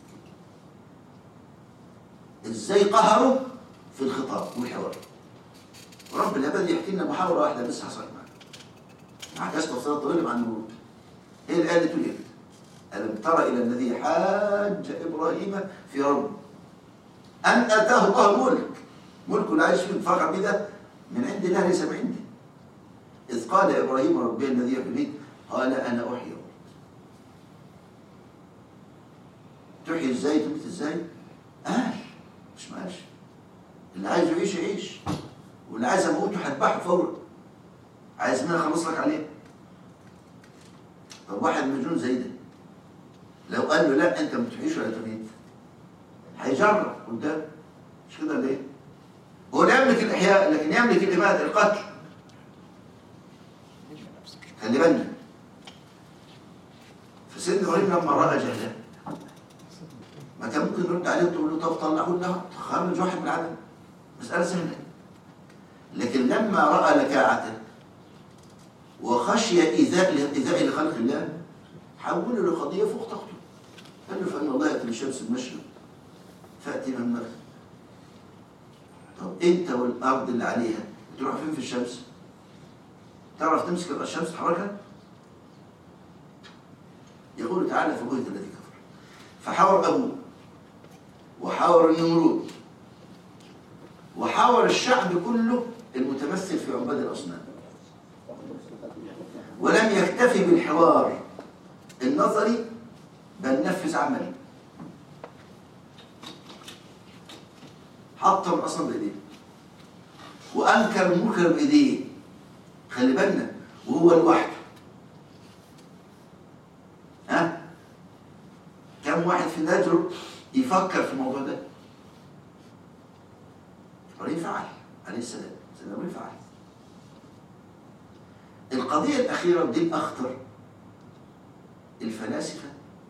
إزاي قهروا في الخطاب والحوار. ورب العباد يحكي لنا محاورة واحدة بس حصلت معاه، مع كشف تفصيلات طويلة مع النمرود. هي الآية اللي تقول إيه؟ ألم تر إلى الذي حاج إبراهيم في ربه أن آتاه الله ملك، ملك لا عايش فيه فخر بده من عند الله ليس من عندي. إذ قال إبراهيم ربي الذي يحيي قال أنا أحيي. تحيي إزاي تموت إزاي؟ قال مش ماشي، اللي عايز يعيش يعيش، واللي عايز أموته هذبحه فورا. عايز مني أخلص لك عليه؟ طب واحد مجنون زي ده لو قال له لا أنت ما تحييش ولا تميت هيجرب قدام، مش كده ولا إيه؟ هو لا يملك الإحياء لكن يملك الإماتة القتل. خلي بالنا. فسيدنا إبراهيم لما رأى جهله ما كان ممكن يرد عليه وتقول له طب طلعه لنا خرج واحد من العدم، مسألة سهلة. لكن لما رأى لكاعته وخشي إيذاء إيذاء لخلق الله حوله لقضية فوق طاقته. قال له فإن الله يأتي بالشمس المشرق فأتي من المغرب. طب أنت والأرض اللي عليها تروح فين في الشمس؟ تعرف تمسك الشمس تحركها؟ يقول تعالى فبهت الذي كفر. فحاور أبوه وحاور النمرود وحاور الشعب كله المتمثل في عباد الأصنام، ولم يكتفي بالحوار النظري بل نفذ عملي. حطم الأصنام بإيديه وأنكر المنكر بإيديه. خلي بالنا وهو لوحده. ها؟ كم واحد في النجر يفكر في الموضوع ده؟ إبراهيم فعل عليه السلام، سيدنا إبراهيم فعل. القضية الأخيرة دي الأخطر، الفلاسفة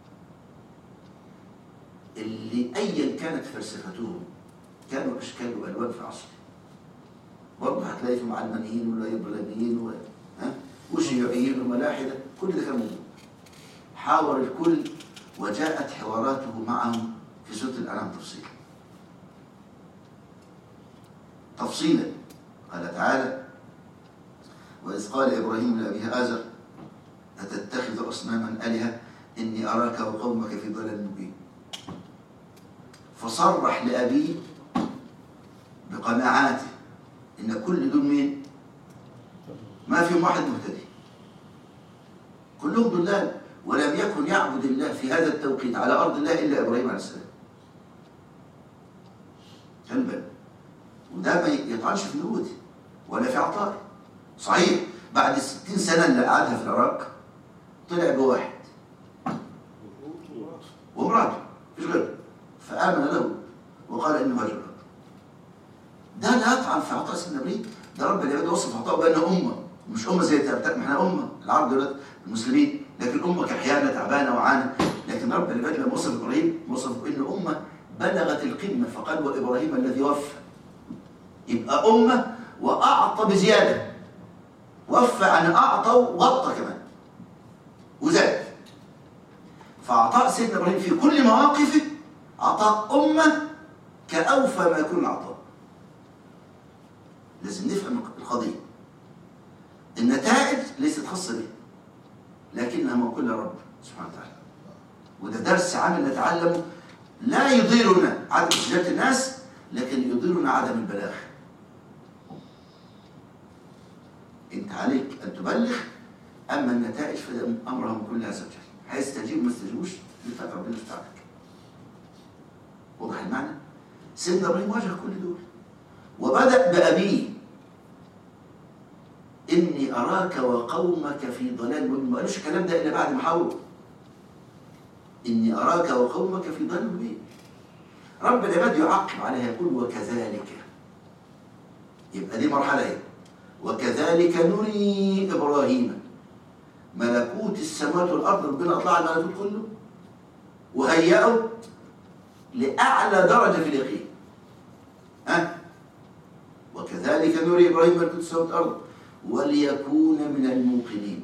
اللي أيا كانت فلسفتهم كانوا أشكال وألوان في عصر. برضه هتلاقي في علمانيين وليبراليين و... ها؟ وشيوعيين وملاحدة، كل ده كان موجود. حاور الكل وجاءت حواراته معهم في سورة الأنعام تفصيلا. تفصيلا قال تعالى: وإذ قال إبراهيم لأبيه آزر أتتخذ أصناما آلهة إني أراك وقومك في ضلال مبين. فصرح لأبيه بقناعاته إن كل دول مين؟ ما فيهم واحد مهتدي، كلهم ضلال، ولم يكن يعبد الله في هذا التوقيت على أرض الله إلا إبراهيم عليه السلام. خلي بالك، وده ما يطعنش في نبوته ولا في عطاء. صحيح بعد الستين سنة اللي قعدها في العراق طلع بواحد ومراته مفيش غيره فآمن له وقال إنه هاجر. ده لا يطعن في عطاء سيدنا إبراهيم، ده رب العباد وصف عطاء بأنه أمة، مش أمة زي بتاعتنا. احنا أمة العرب دولت المسلمين، لكن أمة كحيانة تعبانة وعانة. لكن رب العباد لما وصف إبراهيم وصف بأنه أمة بلغت القمة، فقال وإبراهيم الذي وفى. يبقى أمة وأعطى بزيادة، وفى عن أعطى وغطى كمان وزاد. فعطاء سيدنا إبراهيم في كل مواقفه عطاء أمة كأوفى ما يكون العطاء. لازم نفهم القضية. النتائج ليست خاصة به لكنها موكولة لرب سبحانه وتعالى، وده درس عام نتعلمه. لا يضيرنا عدم استجابة الناس لكن يضيرنا عدم البلاغ. انت عليك ان تبلغ، اما النتائج فامرهم كلها عز وجل. هيستجيبوا ما يستجيبوش بتاعت ربنا بتاعتك. واضح المعنى؟ سيدنا ابراهيم واجه كل دول وبدأ بأبيه إني أراك وقومك في ضلال مبين. ما قالوش الكلام ده إلا بعد ما حاول. إني أراك وقومك في ضلال مبين. رب العباد يعقب عليها يقول وكذلك، يبقى دي مرحلة ايه؟ وكذلك نري إبراهيم ملكوت السماوات والأرض، ربنا أطلع الملكوت كله وهيئه لأعلى درجة في اليقين. ها؟ وكذلك نري إبراهيم ملكوت السماوات والأرض وليكون من الموقنين.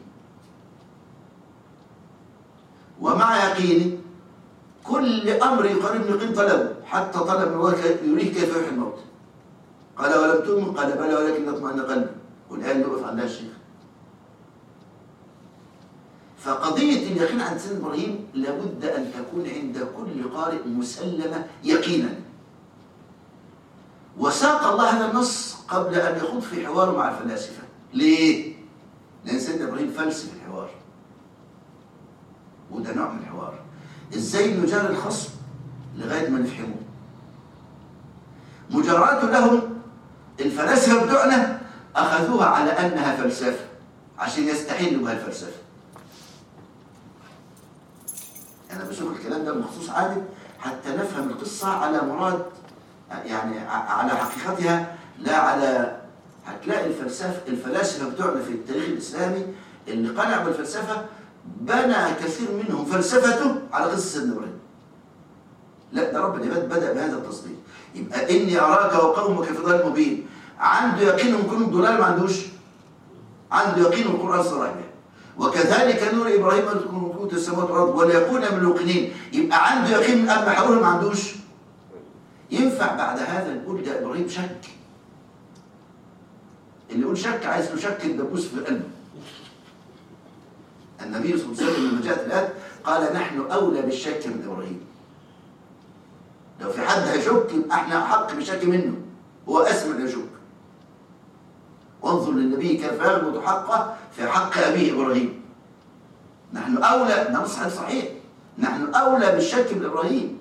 ومع يقينه كل أمر يقرب يقين طلبه، حتى طلب من الله يريه كيف يحيي الموت. قال ولم تؤمن؟ قال بلى ولكن اطمأن قلبي. والآن نقف عندها الشيخ. فقضية اليقين عند سيدنا إبراهيم لابد أن تكون عند كل قارئ مسلمة يقينا. وساق الله هذا النص قبل أن يخوض في حواره مع الفلاسفة. ليه؟ لأن سيدنا إبراهيم فلسف الحوار، وده نوع من الحوار. إزاي نجاري الخصم لغاية ما نفهمه. مجاراته لهم الفلاسفة بتوعنا أخذوها على أنها فلسفة عشان يستحلوا بها الفلسفة. أنا بشوف الكلام ده مخصوص عادل حتى نفهم القصة على مراد، يعني على حقيقتها، لا على. هتلاقي الفلسفة الفلاسفة بتوعنا في التاريخ الإسلامي اللي قنع بالفلسفة بنى كثير منهم فلسفته على قصة سيدنا إبراهيم. لا، ده رب العباد بدأ بهذا التصديق. يبقى إني أراك وقومك في ضلال مبين. عنده يقين من كل ضلال؟ ما عندوش. عنده يقين والقرآن صرح به. وكذلك نور إبراهيم ملكوت السماوات والأرض وليكون من الموقنين. يبقى عنده يقين من أما حوله ما عندوش. ينفع بعد هذا نقول ده إبراهيم شك؟ اللي يقول شك عايز له شك الدبوس في قلبه. النبي صلى الله عليه وسلم لما جاءت الآيات قال نحن أولى بالشك من إبراهيم. لو في حد هيشك يبقى احنا أحق بالشك منه، هو أسمى يشك. وانظر للنبي كيف يغلط حقه في حق أبيه إبراهيم. نحن أولى، نص صحيح، نحن أولى بالشك من إبراهيم.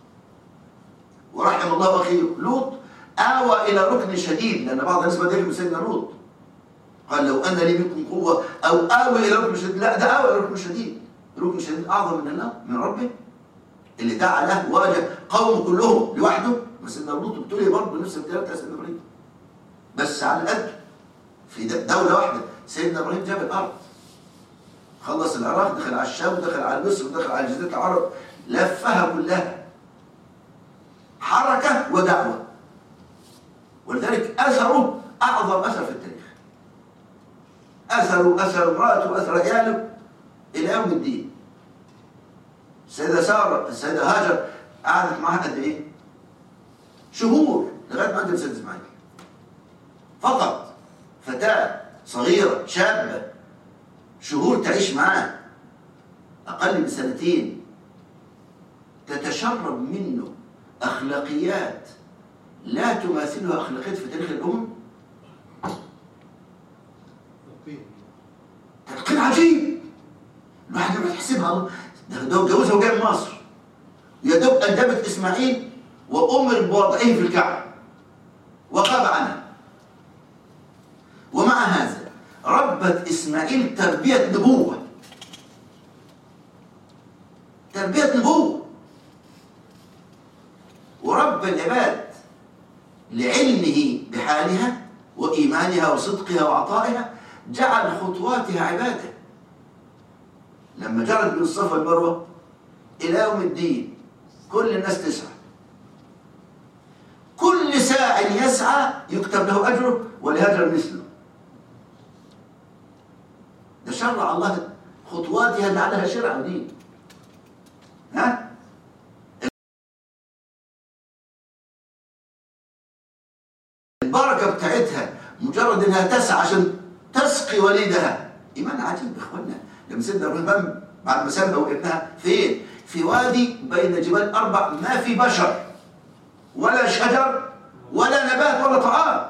ورحم الله أخي لوط آوى إلى ركن شديد، لأن بعض الناس بدأوا من سيدنا لوط قال لو أن لي منكم قوة أو آوي إلى ركن شديد. لا، ده آوي إلى ركن شديد. ركن شديد أعظم من الله، من ربه اللي دعا له واجه قوم كلهم لوحده. سيدنا لوط ابتلي برضه نفس الابتلاء بتاع سيدنا إبراهيم، بس على قد في دولة واحدة. سيدنا إبراهيم جاب الأرض، خلص العراق، دخل على الشام، دخل على مصر، دخل على جزيرة العرب، لفها كلها حركة ودعوة. ولذلك أثره أعظم أثر في التاريخ. أثره أثر امرأته وأثر عياله إلى يوم الدين. السيدة سارة، السيدة هاجر قعدت معها قد إيه؟ شهور لغاية ما أنجب سيدنا إسماعيل. فقط فتاة صغيرة شابة شهور تعيش معاه، أقل من سنتين، تتشرب منه أخلاقيات لا تماثلها أخلاقيات في تاريخ الأمم. تلقين عجيب، الواحد يروح يحسبها. ده اتجوزها وجاي من مصر، يا دوب أنجبت إسماعيل وأمر بوضعه في الكعبة وغاب عنها. ومع هذا ربت إسماعيل تربية نبوة، تربية نبوة. ورب العباد لعلمه بحالها وإيمانها وصدقها وعطائها جعل خطواتها عبادة. لما جرت بين الصفا والمروة إلى يوم الدين كل الناس تسعى، كل ساع يسعى يكتب له أجره ولهجر مثله. ده شرع الله خطواتها جعلها شرع ودين. ها؟ البركة بتاعتها مجرد انها تسعى عشان تسقي وليدها. ايمان عجيب يا اخوانا. لما سيدنا ابراهيم بعد ما سابها وابنها فين؟ في وادي بين جبال اربع ما في بشر ولا شجر ولا نبات ولا طعام،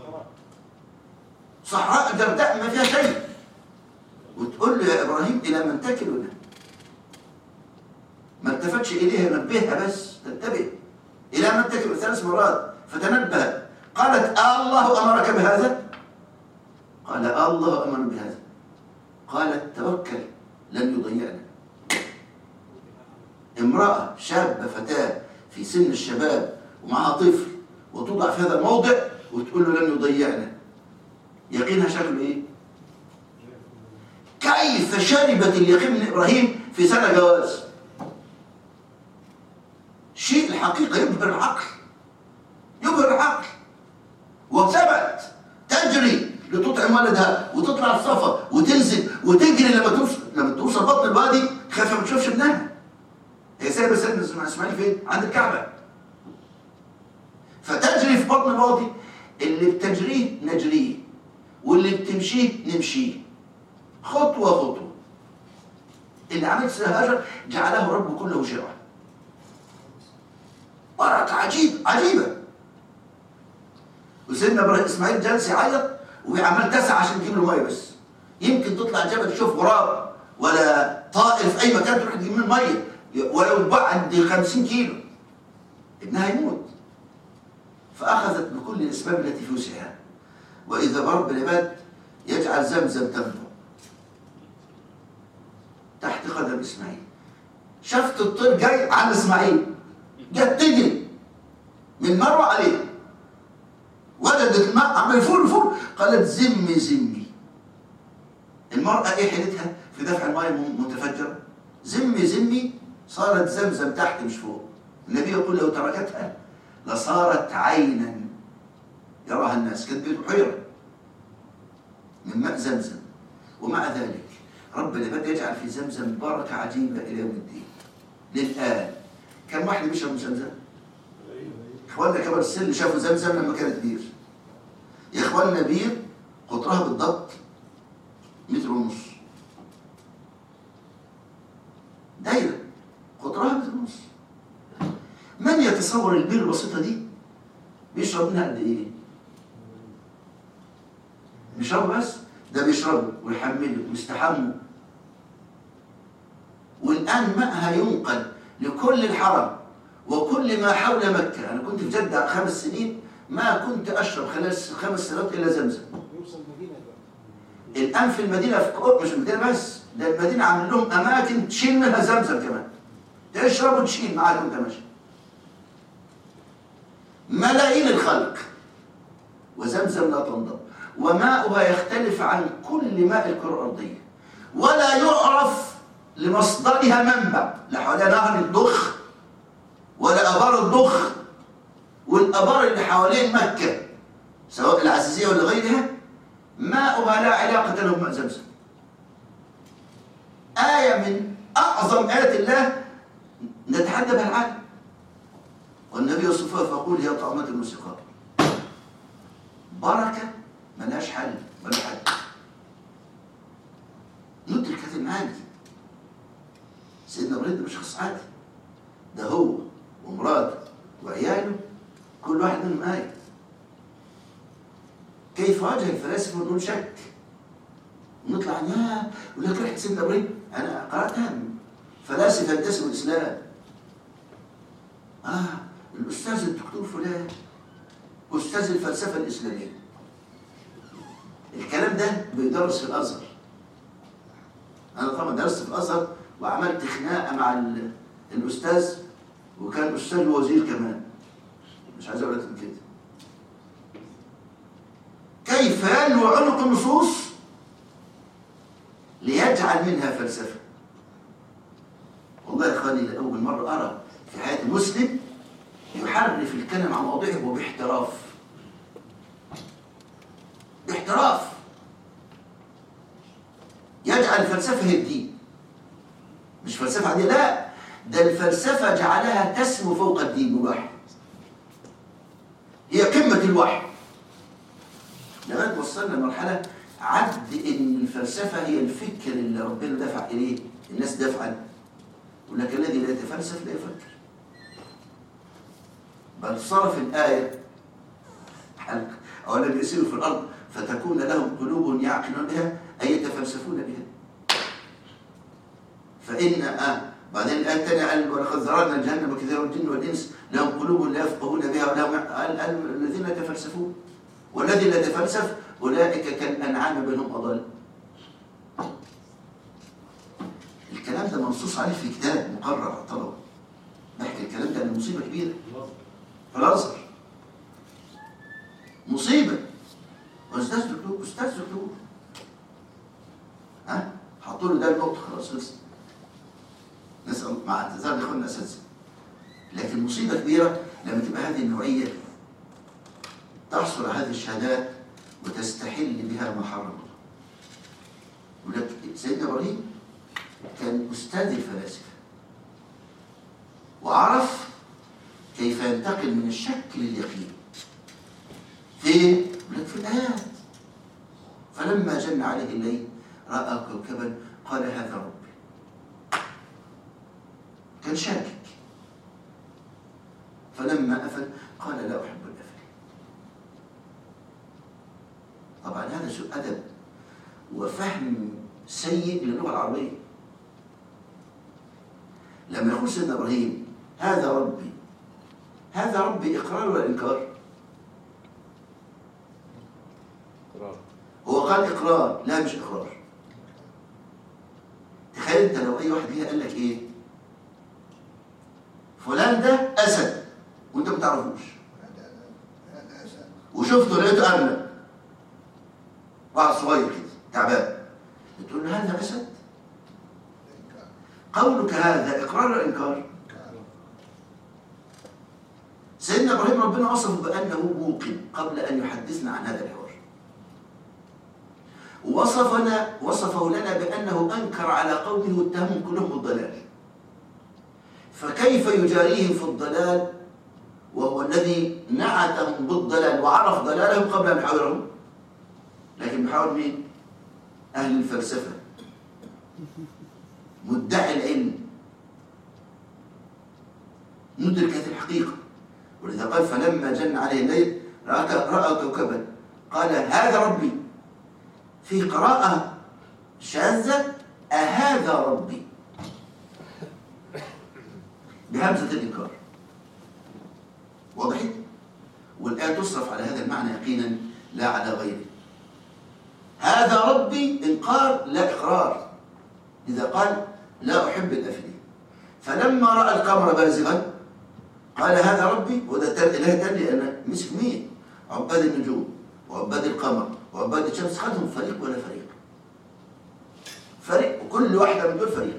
صحراء جرداء ما فيها شيء. وتقول له يا ابراهيم الى من تكلنا؟ ما التفتش اليها، نبهها بس تنتبه. الى من تكلنا ثلاث مرات فتنبهت. قالت آه الله امرك بهذا؟ قال آه الله امر بهذا. قالت توكل لن يضيعنا. امرأة شابة فتاة في سن الشباب ومعها طفل وتوضع في هذا الموضع وتقول له لن يضيعنا، يقينها شكله ايه؟ كيف شربت اليقين من ابراهيم في سنة جواز؟ شيء الحقيقة يبهر العقل، يبهر العقل. وثبت تجري لتطعم ولدها وتطلع الصفا وتنزل وتجري لما توصل لما توصل بطن الوادي خايفه ما تشوفش ابنها. هي سايبه سيدنا اسماعيل فين؟ عند الكعبه. فتجري في بطن الوادي، اللي بتجريه نجريه واللي بتمشيه نمشيه، خطوه خطوه. اللي عملت سيدنا هاجر جعله رب كله شرعا. بركه عجيب عجيبه. وسيدنا ابراهيم اسماعيل جالس يعيط وهي عمال تسعى عشان تجيب له ميه، بس يمكن تطلع الجبل تشوف غراب ولا طائر في اي مكان تروح تجيب منه ميه، ولو اتباع عند خمسين كيلو ابنها يموت. فاخذت بكل الاسباب التي في وسعها. واذا برب العباد يجعل زمزم تنبع تحت قدم اسماعيل. شفت الطير جاي على اسماعيل، جت تجري من مروه عليه، وجدت الماء عمال يفور يفور، قالت زمي زمي. المرأة ايه حيلتها في دفع الماء المتفجرة؟ زمي زمي، صارت زمزم تحت مش فوق. النبي يقول لو تركتها لصارت عينا يراها الناس، كانت بحيرة من ماء زمزم. ومع ذلك رب العباد يجعل في زمزم بركة عجيبة إلى يوم الدين. للآن كم واحد بيشرب من زمزم؟ اخواننا كبار السن شافوا زمزم لما كانت بير. يا اخواننا بير قطرها بالضبط متر ونص، دايره قطرها متر ونص. من يتصور البير البسيطه دي بيشرب منها قد ايه؟ بيشربوا بس؟ ده بيشربوا ويحملوا ويستحموا. والان ماءها ينقل لكل الحرم وكل ما حول مكة. أنا كنت في جدة خمس سنين ما كنت أشرب خلال خمس سنوات إلا زمزم. يوصل المدينة بقى. الآن في المدينة في مش المدينة بس، ده المدينة عامل لهم أماكن تشيل منها زمزم كمان. تشرب وتشيل معاك وأنت ماشي. ملايين الخلق وزمزم لا تنضب، وماؤها يختلف عن كل ماء الكرة الأرضية، ولا يعرف لمصدرها منبع، لا حواليها نهر الضخ ولا ابار الضخ. والابار اللي حوالين مكه سواء العزيزيه ولا غيرها ماؤها لا علاقه له بماء زمزم. ايه من اعظم ايات الله نتحدى بها العالم. والنبي يوصفها فيقول هي طعمة الموسيقى، بركه ملهاش حل ولا حل. ندرك هذه المعاني. سيدنا ابراهيم ده مش شخص عادي، ده هو ومراته وعياله كل واحد منهم آية. كيف واجه الفلاسفة بدون شك؟ ونطلع يا يقول لك ريحة سيدنا ابراهيم. أنا قرأتها فلاسفة ينتسبوا الإسلام. آه الأستاذ الدكتور فلان أستاذ الفلسفة الإسلامية. الكلام ده بيدرس في الأزهر. أنا طبعا درست في الأزهر وعملت خناقة مع الأستاذ، وكان أستاذ وزير كمان، مش عايز أقول لك من كده. كيف ينوي عنق النصوص ليجعل منها فلسفة؟ والله يا إخواني لأول مرة أرى في حياة مسلم يحرف الكلام عن مواضيعه وباحتراف. باحتراف يجعل الفلسفة هي الدين. مش فلسفة عادية، لا، ده الفلسفة جعلها تسمو فوق الدين والوحي. هي قمة الوحي. لغاية وصلنا لمرحلة عد إن الفلسفة هي الفكر اللي ربنا دفع إليه الناس دفعا. ولكن الذي لا يتفلسف لا يفكر. بل صرف الآية حلق أولا يسيروا في الأرض فتكون لهم قلوب يعقلون بها أي يتفلسفون بها. فإن آه بعدين الآية الثانية قال ولقد ذرأنا الجهنم كثيرا من الجن والإنس لهم قلوب لا يفقهون بها ولهم قال الذين يتفلسفون. والذي لا يتفلسف أولئك كالأنعام بل هم أضل. الكلام ده منصوص عليه في كتاب مقرر على الطلبة. بحكي الكلام ده لأن مصيبة كبيرة في الأزهر، مصيبة. أستاذ دكتور أستاذ دكتور ها حطوا له ده النقطة خلاص خلص. نسأل مع اعتذار لإخواننا الأساتذة، لكن مصيبة كبيرة لما تبقى هذه النوعية تحصل على هذه الشهادات وتستحل بها ما حرم الله. يقول لك سيدنا إبراهيم كان أستاذ الفلاسفة وعرف كيف ينتقل من الشك لليقين. فين؟ يقول لك في الآيات. فلما جن عليه الليل رأى كوكبا قال هذا ربي. كان شاكك، فلما أفل قال لا أحب الأفل. طبعا هذا سوء أدب وفهم سيء للغة العربية. لما يقول سيدنا إبراهيم هذا ربي، هذا ربي إقرار ولا إنكار؟ إقرار. هو قال إقرار، لا مش إقرار. تخيل أنت لو أي واحد جه قال لك إيه؟ فلان ده أسد وأنت ما تعرفوش، وشفته لقيته أرنب واحد صغير كده تعبان، بتقول له هذا أسد؟ قولك هذا إقرار ولا إنكار؟ سيدنا إبراهيم ربنا وصفه بأنه موقن قبل أن يحدثنا عن هذا الحوار، ووصفنا وصفه لنا بأنه أنكر على قومه واتهمهم كلهم بالضلال، فكيف يجاريهم في الضلال وهو الذي نعتهم بالضلال وعرف ضلالهم قبل أن يحاورهم؟ لكن بيحاول مين؟ أهل الفلسفة، مدعي العلم، ندرك هذه الحقيقة. ولذا قال فلما جن عليه الليل رأى كوكبا قال هذا ربي. في قراءة شاذة أهذا ربي بهمزة الإنكار، واضح؟ والآية تصرف على هذا المعنى يقينا لا على غيره. هذا ربي إنكار لا إقرار. إذا قال لا أحب الأفلين، فلما رأى القمر بازغا قال هذا ربي. وده إله تاني لأن مسك مين؟ عباد النجوم وعباد القمر وعباد الشمس، خدهم فريق ولا فريق؟ فريق، وكل واحدة من دول فريق.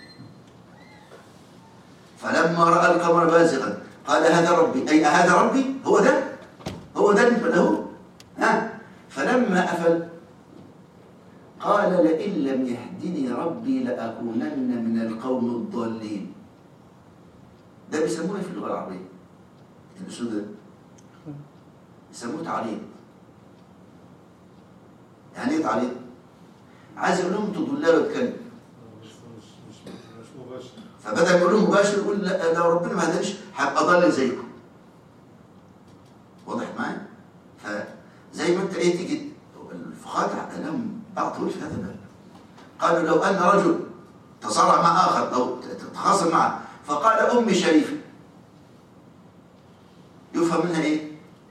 فلما رأى القمر بازغا قال هذا ربي، أي هذا ربي؟ هو ده؟ هو ده اللي له؟ ها؟ فلما أفل قال لئن لم يهدني ربي لأكونن من القوم الضالين. ده بيسموه في اللغة العربية الأسلوب ده يسموه تعليق. يعني ايه تعليق؟ عايز يقول لهم انتوا ضلال واتكلم، مش مباشر. فبدل يقول لهم مباشر يقول لا لو ربنا ما هدانيش هبقى ضال زيكم. واضح معايا؟ فزي ما انت ايه تيجي الفقهاء لهم بعض في هذا الباب. قالوا لو ان رجل تصارع مع اخر او تخاصم معه فقال امي شريفه، يفهم منها ايه؟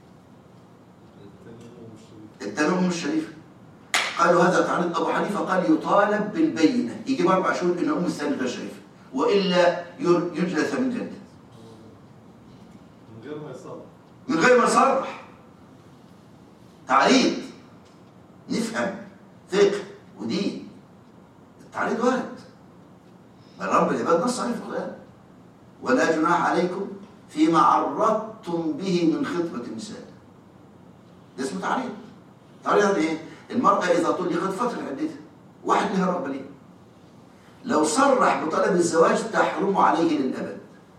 التنمم الشريفه. قالوا هذا تعليق ابو حنيفه، قال يطالب بالبينه، يجيب اربع شهور ان ام الثاني غير شريفه والا يجلس من جنه. من غير ما يصرح. من غير ما يصرح. تعليق نفهم فقه ودين. التعليق وارد، بل رب العباد نص عليه في القرآن ولا جناح عليكم فيما عرضتم به من خطبة النساء. ده اسمه تعليق. تعليق ايه؟ المرأة إذا طلقت فترة عدتها، واحد لها رغبة ليه؟ لو صرح بطلب الزواج تحرم عليه للأبد،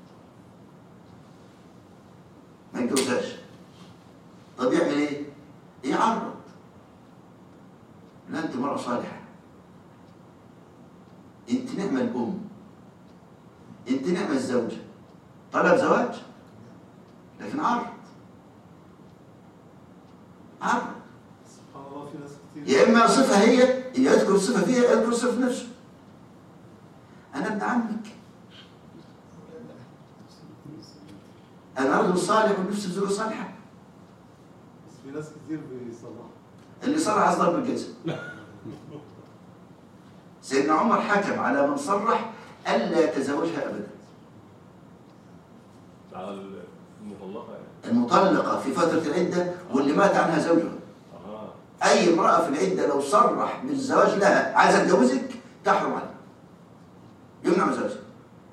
ما يتجوزهاش. طب يعمل ايه؟ يعرض. لا انت مرأة صالحة، انت نعمة الأم، انت نعمة الزوجة، طلب زواج لكن عرض. عرض. سبحان الله في ناس كتير. يا إما صفة هي يذكر صفة فيها يذكر صفة في نفسه. أنا ابن عمك، أنا رجل صالح ونفسي زوجة صالحة. بس في ناس كتير بيصلحوا. اللي صرح عايز ضرب الجزم. سيدنا عمر حكم على من صرح ألا يتزوجها أبدا. على المطلقة يعني. المطلقة في فترة العدة واللي مات عنها زوجها. أها. أي امرأة في العدة لو صرح بالزواج لها عايزة أتجوزك تحرم عليها، يمنع من زواجها.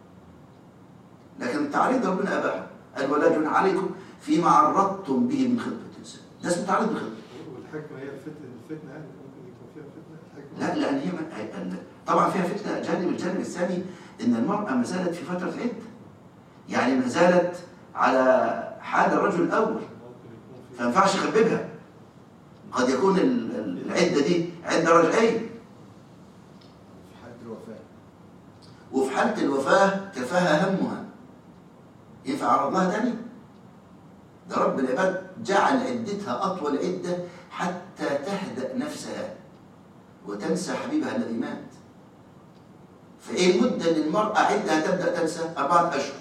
لكن التعريض ربنا أباحه، قال ولا جناح عليكم فيما عرضتم به من خطبة الإنسان، ده اسمه تعريض بالخطبة. والحكمة هي الفتنة، الفتنة يعني ممكن يكون فيها فتنة الحكمة. لا لأن هي من... طبعا فيها فتنة جانب، الجانب الثاني إن المرأة ما زالت في فترة عدة، يعني ما زالت على حال الرجل الأول، فما ينفعش يخببها. قد يكون العدة دي عدة رجعية. في حالة الوفاة. وفي حالة الوفاة كفاها همها، ينفع عرض لها تاني؟ ده رب العباد جعل عدتها أطول عدة حتى تهدأ نفسها وتنسى حبيبها الذي مات. فإيه المدة اللي المرأة عدها تبدأ تنسى؟ أربعة أشهر.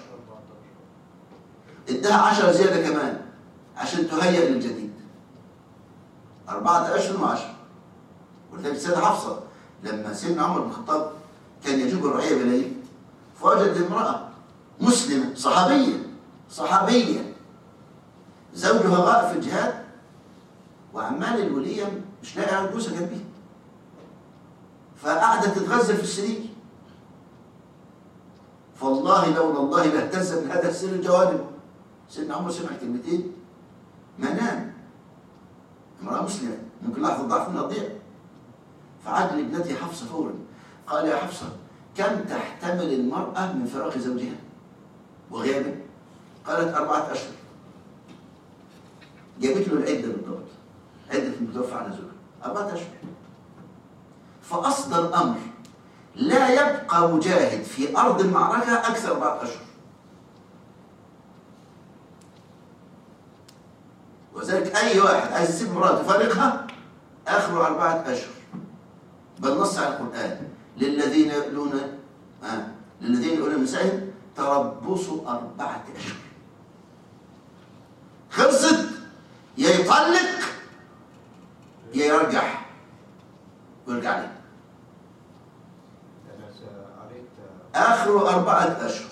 ادها عشر زيادة كمان عشان تهيئ للجديد. أربعة أشهر وعشر. ولذلك السيدة حفصة لما سيدنا عمر بن الخطاب كان يجوب الرعية بالليل فوجد امرأة مسلمة صحابية صحابية زوجها غائب في الجهاد وعمال الولية مش لاقي على جوزها جنبيه، فقعدت تتغزل في السرير. فالله لولا الله لاهتز من هذا السر الجوانب. سيدنا عمر سمع كلمتين ما نام. امرأة مسلمة ممكن لحظة ضعف منها تضيع. فعاد لابنته حفصة فورا قال يا حفصة كم تحتمل المرأة من فراق زوجها وغيابه؟ قالت أربعة أشهر. جابت له العدة بالضبط، عدة المتوفى عنها زوجها أربعة أشهر. فأصدر أمر لا يبقى مجاهد في أرض المعركة أكثر أربعة أشهر. وذلك أي واحد عايز يسيب مراته فارقها آخره أربعة أشهر. بل نص على القرآن للذين يؤلون آه. للذين يؤلون نسائهم تربصوا أربعة أشهر. خلصت يا يطلق يا يرجع ويرجع لي. آخره أربعة أشهر.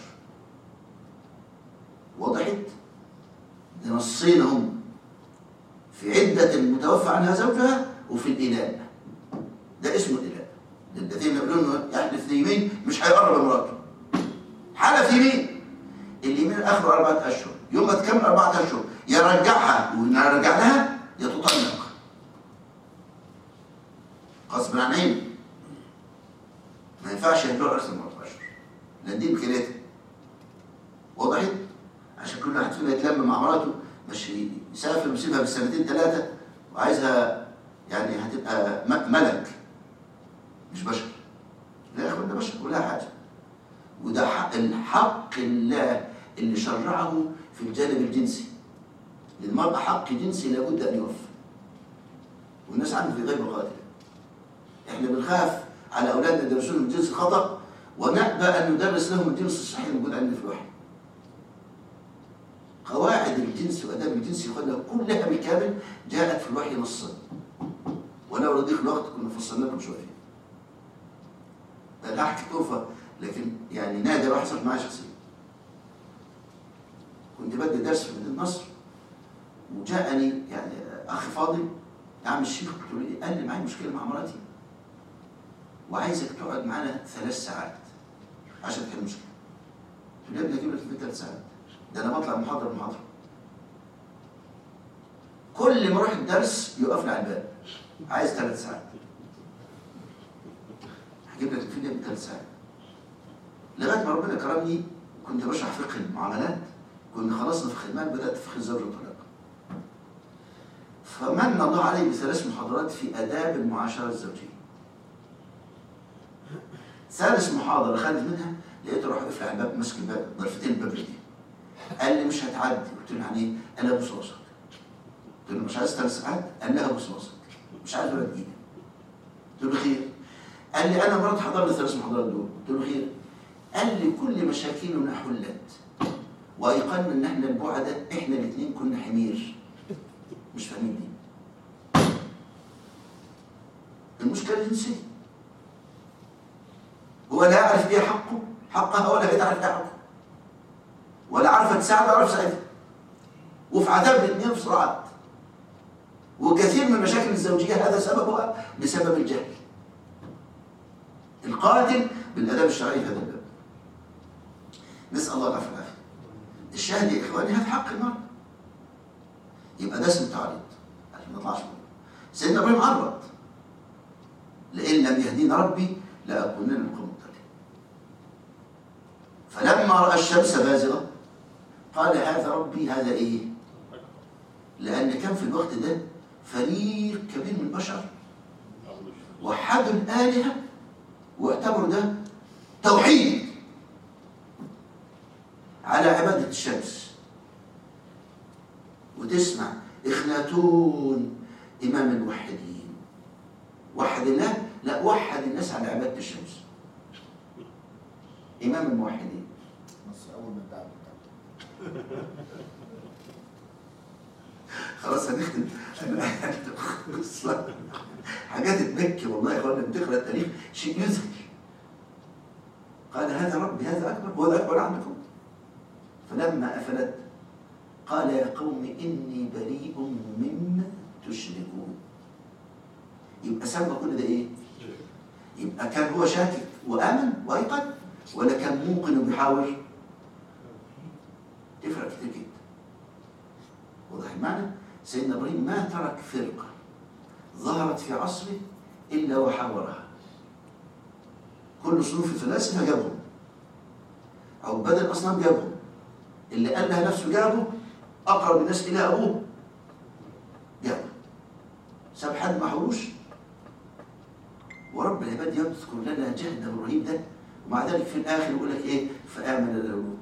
وضحت؟ ده نصين هم في عدة المتوفى عنها زوجها وفي الإلاء. ده اسمه الإلاء. الذين يقولون يحلف اليمين مش هيقرب امراته. حلف يمين، اليمين آخره أربعة أشهر. يوم ما تكمل أربعة أشهر يرجعها ونرجع لها يتطلق غصب عن عينه. ما ينفعش يهدوها أكثر من أربعة أشهر لأن دي إمكانياتها. وضحت؟ عشان كل واحد فينا يتلم مع مراته مش يسافر ويسيبها بالسنتين ثلاثة وعايزها يعني هتبقى ملك مش بشر. لا يا اخوان ده بشر ولا حاجة. وده حق الحق الله اللي شرعه في الجانب الجنسي. للمرأة حق جنسي لابد أن يوفى. والناس عنه في غير قادرة. احنا بنخاف على أولادنا يدرسون الجنس الخطأ ونأبى أن ندرس لهم الجنس الصحيح الموجود عندنا في الوحي. قواعد الجنس وآداب الجنس يقولنا كلها بالكامل جاءت في الوحي نصا. ولو رضيق الوقت كنا فصلنا لكم شوية. ده أحكي توفى لكن يعني نادر وحصلت معايا شخصيا. كنت بدي درس في مدينة نصر وجاءني يعني أخ فاضل يا عم الشيخ قلت له قال لي معي مشكلة مع مراتي وعايزك تقعد معانا ثلاث ساعات عشان تحل المشكلة. قلت له يا ابني أجيب لك البيت ثلاث ساعات ده أنا بطلع محاضرة بمحاضرة. كل ما أروح الدرس يقف لي على الباب عايز ثلاث ساعات. هجيب لك الفيديو بثلاث ساعات. لغاية ما ربنا كرمني كنت بشرح فقه المعاملات. كنا خلصنا فقه المال بدأت فقه الزوج والطلاق. فمن الله علي بثلاث محاضرات في آداب المعاشرة الزوجية. ثالث محاضرة خارج منها لقيته راح يقفل على الباب ماسك الباب ضرفتين الباب دي. قال لي مش هتعدي. قلت له يعني ايه؟ قال لي ابوس راسك. قلت له مش عايز ثلاث ساعات؟ قال لي ابوس راسك. مش عايز ولا دقيقة. قلت له خير. قال لي انا مرات حضر لي ثلاث محاضرات دول. قلت له خير. قال لي كل مشاكلنا حلت وايقنا ان احنا البعدة احنا الاثنين كنا حمير مش فاهمين دي. المشكلة الجنسية. هو لا يعرف ايه حقه حقها ولا هي تعرف ايه حقه. ولا عارفة تساعد ولا عارفة تساعدها، وفي عذاب الاثنين في صراعات. وكثير من المشاكل الزوجية هذا سببها بسبب الجهل. القاتل بالأدب الشرعي في هذا الباب. نسأل الله العافية والعافية. الشاهد يا إخواني هذا حق المرء. يبقى ده اسمه تعريض عشان ما نطلعش منه. سيدنا إبراهيم عرض: لئن لم يهدينا ربي لأكونن من القوم الضالين. فلما رأى الشمس بازغة قال: هذا ربي. هذا إيه؟ لأن كان في الوقت ده فريق كبير من البشر وحدوا الآلهة واعتبروا ده توحيد على عبادة الشمس. وتسمع إخناتون إمام الموحدين وحد الله، لا وحد الناس على عبادة الشمس. إمام الموحدين بس أول ما الدعوة خلاص هنختم. حاجات تبكي والله يا اخوانا، بتقرا التاريخ شيء يذهل. قال: هذا ربي، هذا اكبر، هو الاكبر عندكم. فلما افلت قال: يا قوم اني بريء مما تشركون. يبقى سمى كل ده ايه؟ يبقى كان هو شاكك وامن وايقن، ولا كان موقن وبيحاول؟ تفرق كتير جدا. واضح المعنى؟ سيدنا ابراهيم ما ترك فرقه ظهرت في عصره الا وحاورها. كل صنوف الفلاسفه جابهم، او بدل الاصنام جابهم، اللي قال لها نفسه جابه، اقرب الناس الى ابوه جابه. ساب حد ما حوروش؟ ورب العباد يذكر لنا جهد ابراهيم ده، ومع ذلك في الاخر يقول لك ايه؟ فامن له لوط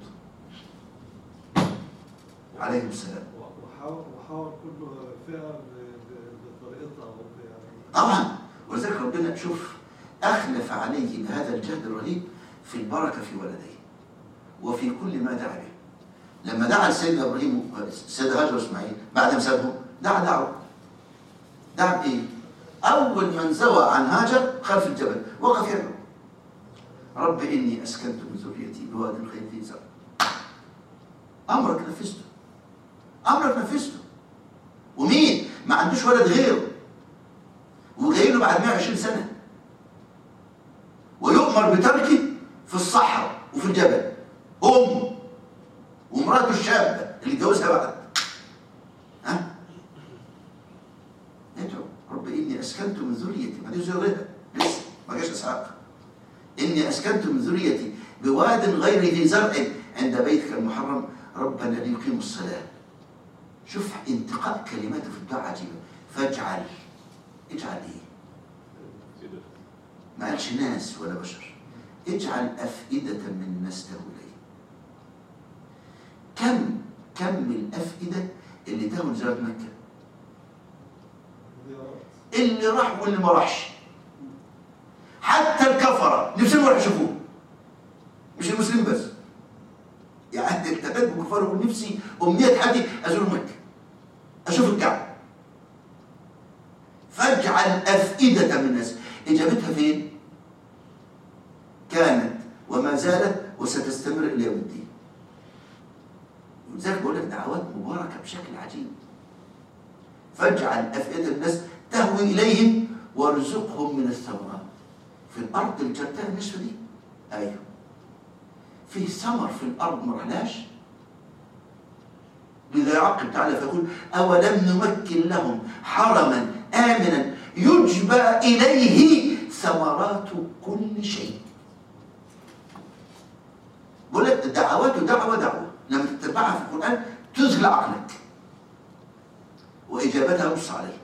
عليه السلام. وحاول كل فئة بطريقتها أو يعني. طبعا، ولذلك ربنا شوف أخلف عليه بهذا الجهد الرهيب في البركة في ولديه وفي كل ما دعا به. لما دعا سيدنا إبراهيم السيدة هاجر وإسماعيل بعد ما سابهم، دعا دعوة. دعا بإيه؟ أول من زوى عن هاجر خلف الجبل وقف يدعو: رب إني أسكنت من ذريتي بواد غير ذي زرع. أمرك نفذته، أمرك نفذته. ومين؟ ما عندوش ولد غيره، وجاي له بعد مئة وعشرين سنة، ويؤمر بتركه في الصحراء وفي الجبل. أمه ومراته الشابة اللي اتجوزها بعد. ها؟ ادعو: رب إني أسكنت من ذريتي، ما دي ذريتها لسه ما جاش إسحاق. إني أسكنت من ذريتي بواد غير ذي زرع عند بيتك المحرم ربنا ليقيموا الصلاة. شوف انتقاء كلماته في الدعاء عجيبة. فاجعل، اجعل ايه؟ ما قالش ناس ولا بشر، اجعل أفئدة من الناس تهوي إليه. كم كم الأفئدة اللي تهوي زيارة مكة؟ اللي راح واللي ما راحش، حتى الكفرة نفسهم يروحوا يشوفوه، مش المسلمين بس. يعني التبات بالكفار يقول: نفسي أمنية حياتي أزور مكة، أشوف الكعبة. فاجعل أفئدة من الناس. إجابتها فين؟ كانت وما زالت وستستمر إلى يوم الدين. ولذلك بقول لك دعوات مباركة بشكل عجيب. فاجعل أفئدة الناس تهوي إليهم وارزقهم من الثمرات. في الأرض الجرداء النصف دي، أيوه فيه ثمر في الأرض ما رحناش. لذا يعقب تعالى فيقول: أولم نمكن لهم حرما آمنا يجبى إليه ثمرات كل شيء. بقول لك الدعوات دعوة دعوة لما تتبعها في القرآن تذهل عقلك، وإجابتها نص عليه.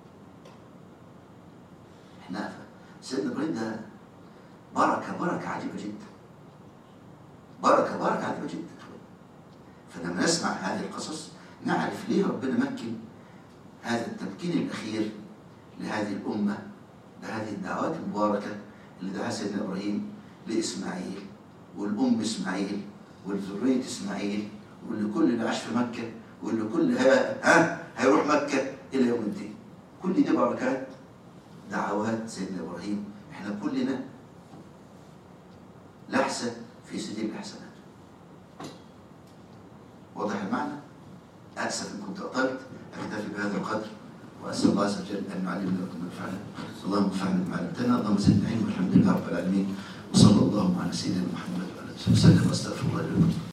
احنا سيدنا إبراهيم ده بركة بركة عجيبة جدا، بركة بركة عجيبة جدا. فلما نسمع هذه القصص نعرف ليه ربنا مكن هذا التمكين الأخير لهذه الأمة بهذه الدعوات المباركة اللي دعاها سيدنا إبراهيم لإسماعيل والأم إسماعيل والذرية إسماعيل واللي كل اللي عاش في مكة واللي كل ها, ها هيروح مكة إلى يوم الدين. كل دي بركات دعوات سيدنا إبراهيم. احنا كلنا لحسة في سجل الحسنات. معنا. اسف ان كنت اطلت، اكتفي بهذا القدر، واسال الله عز وجل ان يعلمنا وان ينفعنا. اللهم انفعنا بما علمتنا، اللهم زدنا علما، والحمد لله رب العالمين، وصلى الله على سيدنا محمد وعلى اله وصحبه وسلم، واستغفر الله لكم.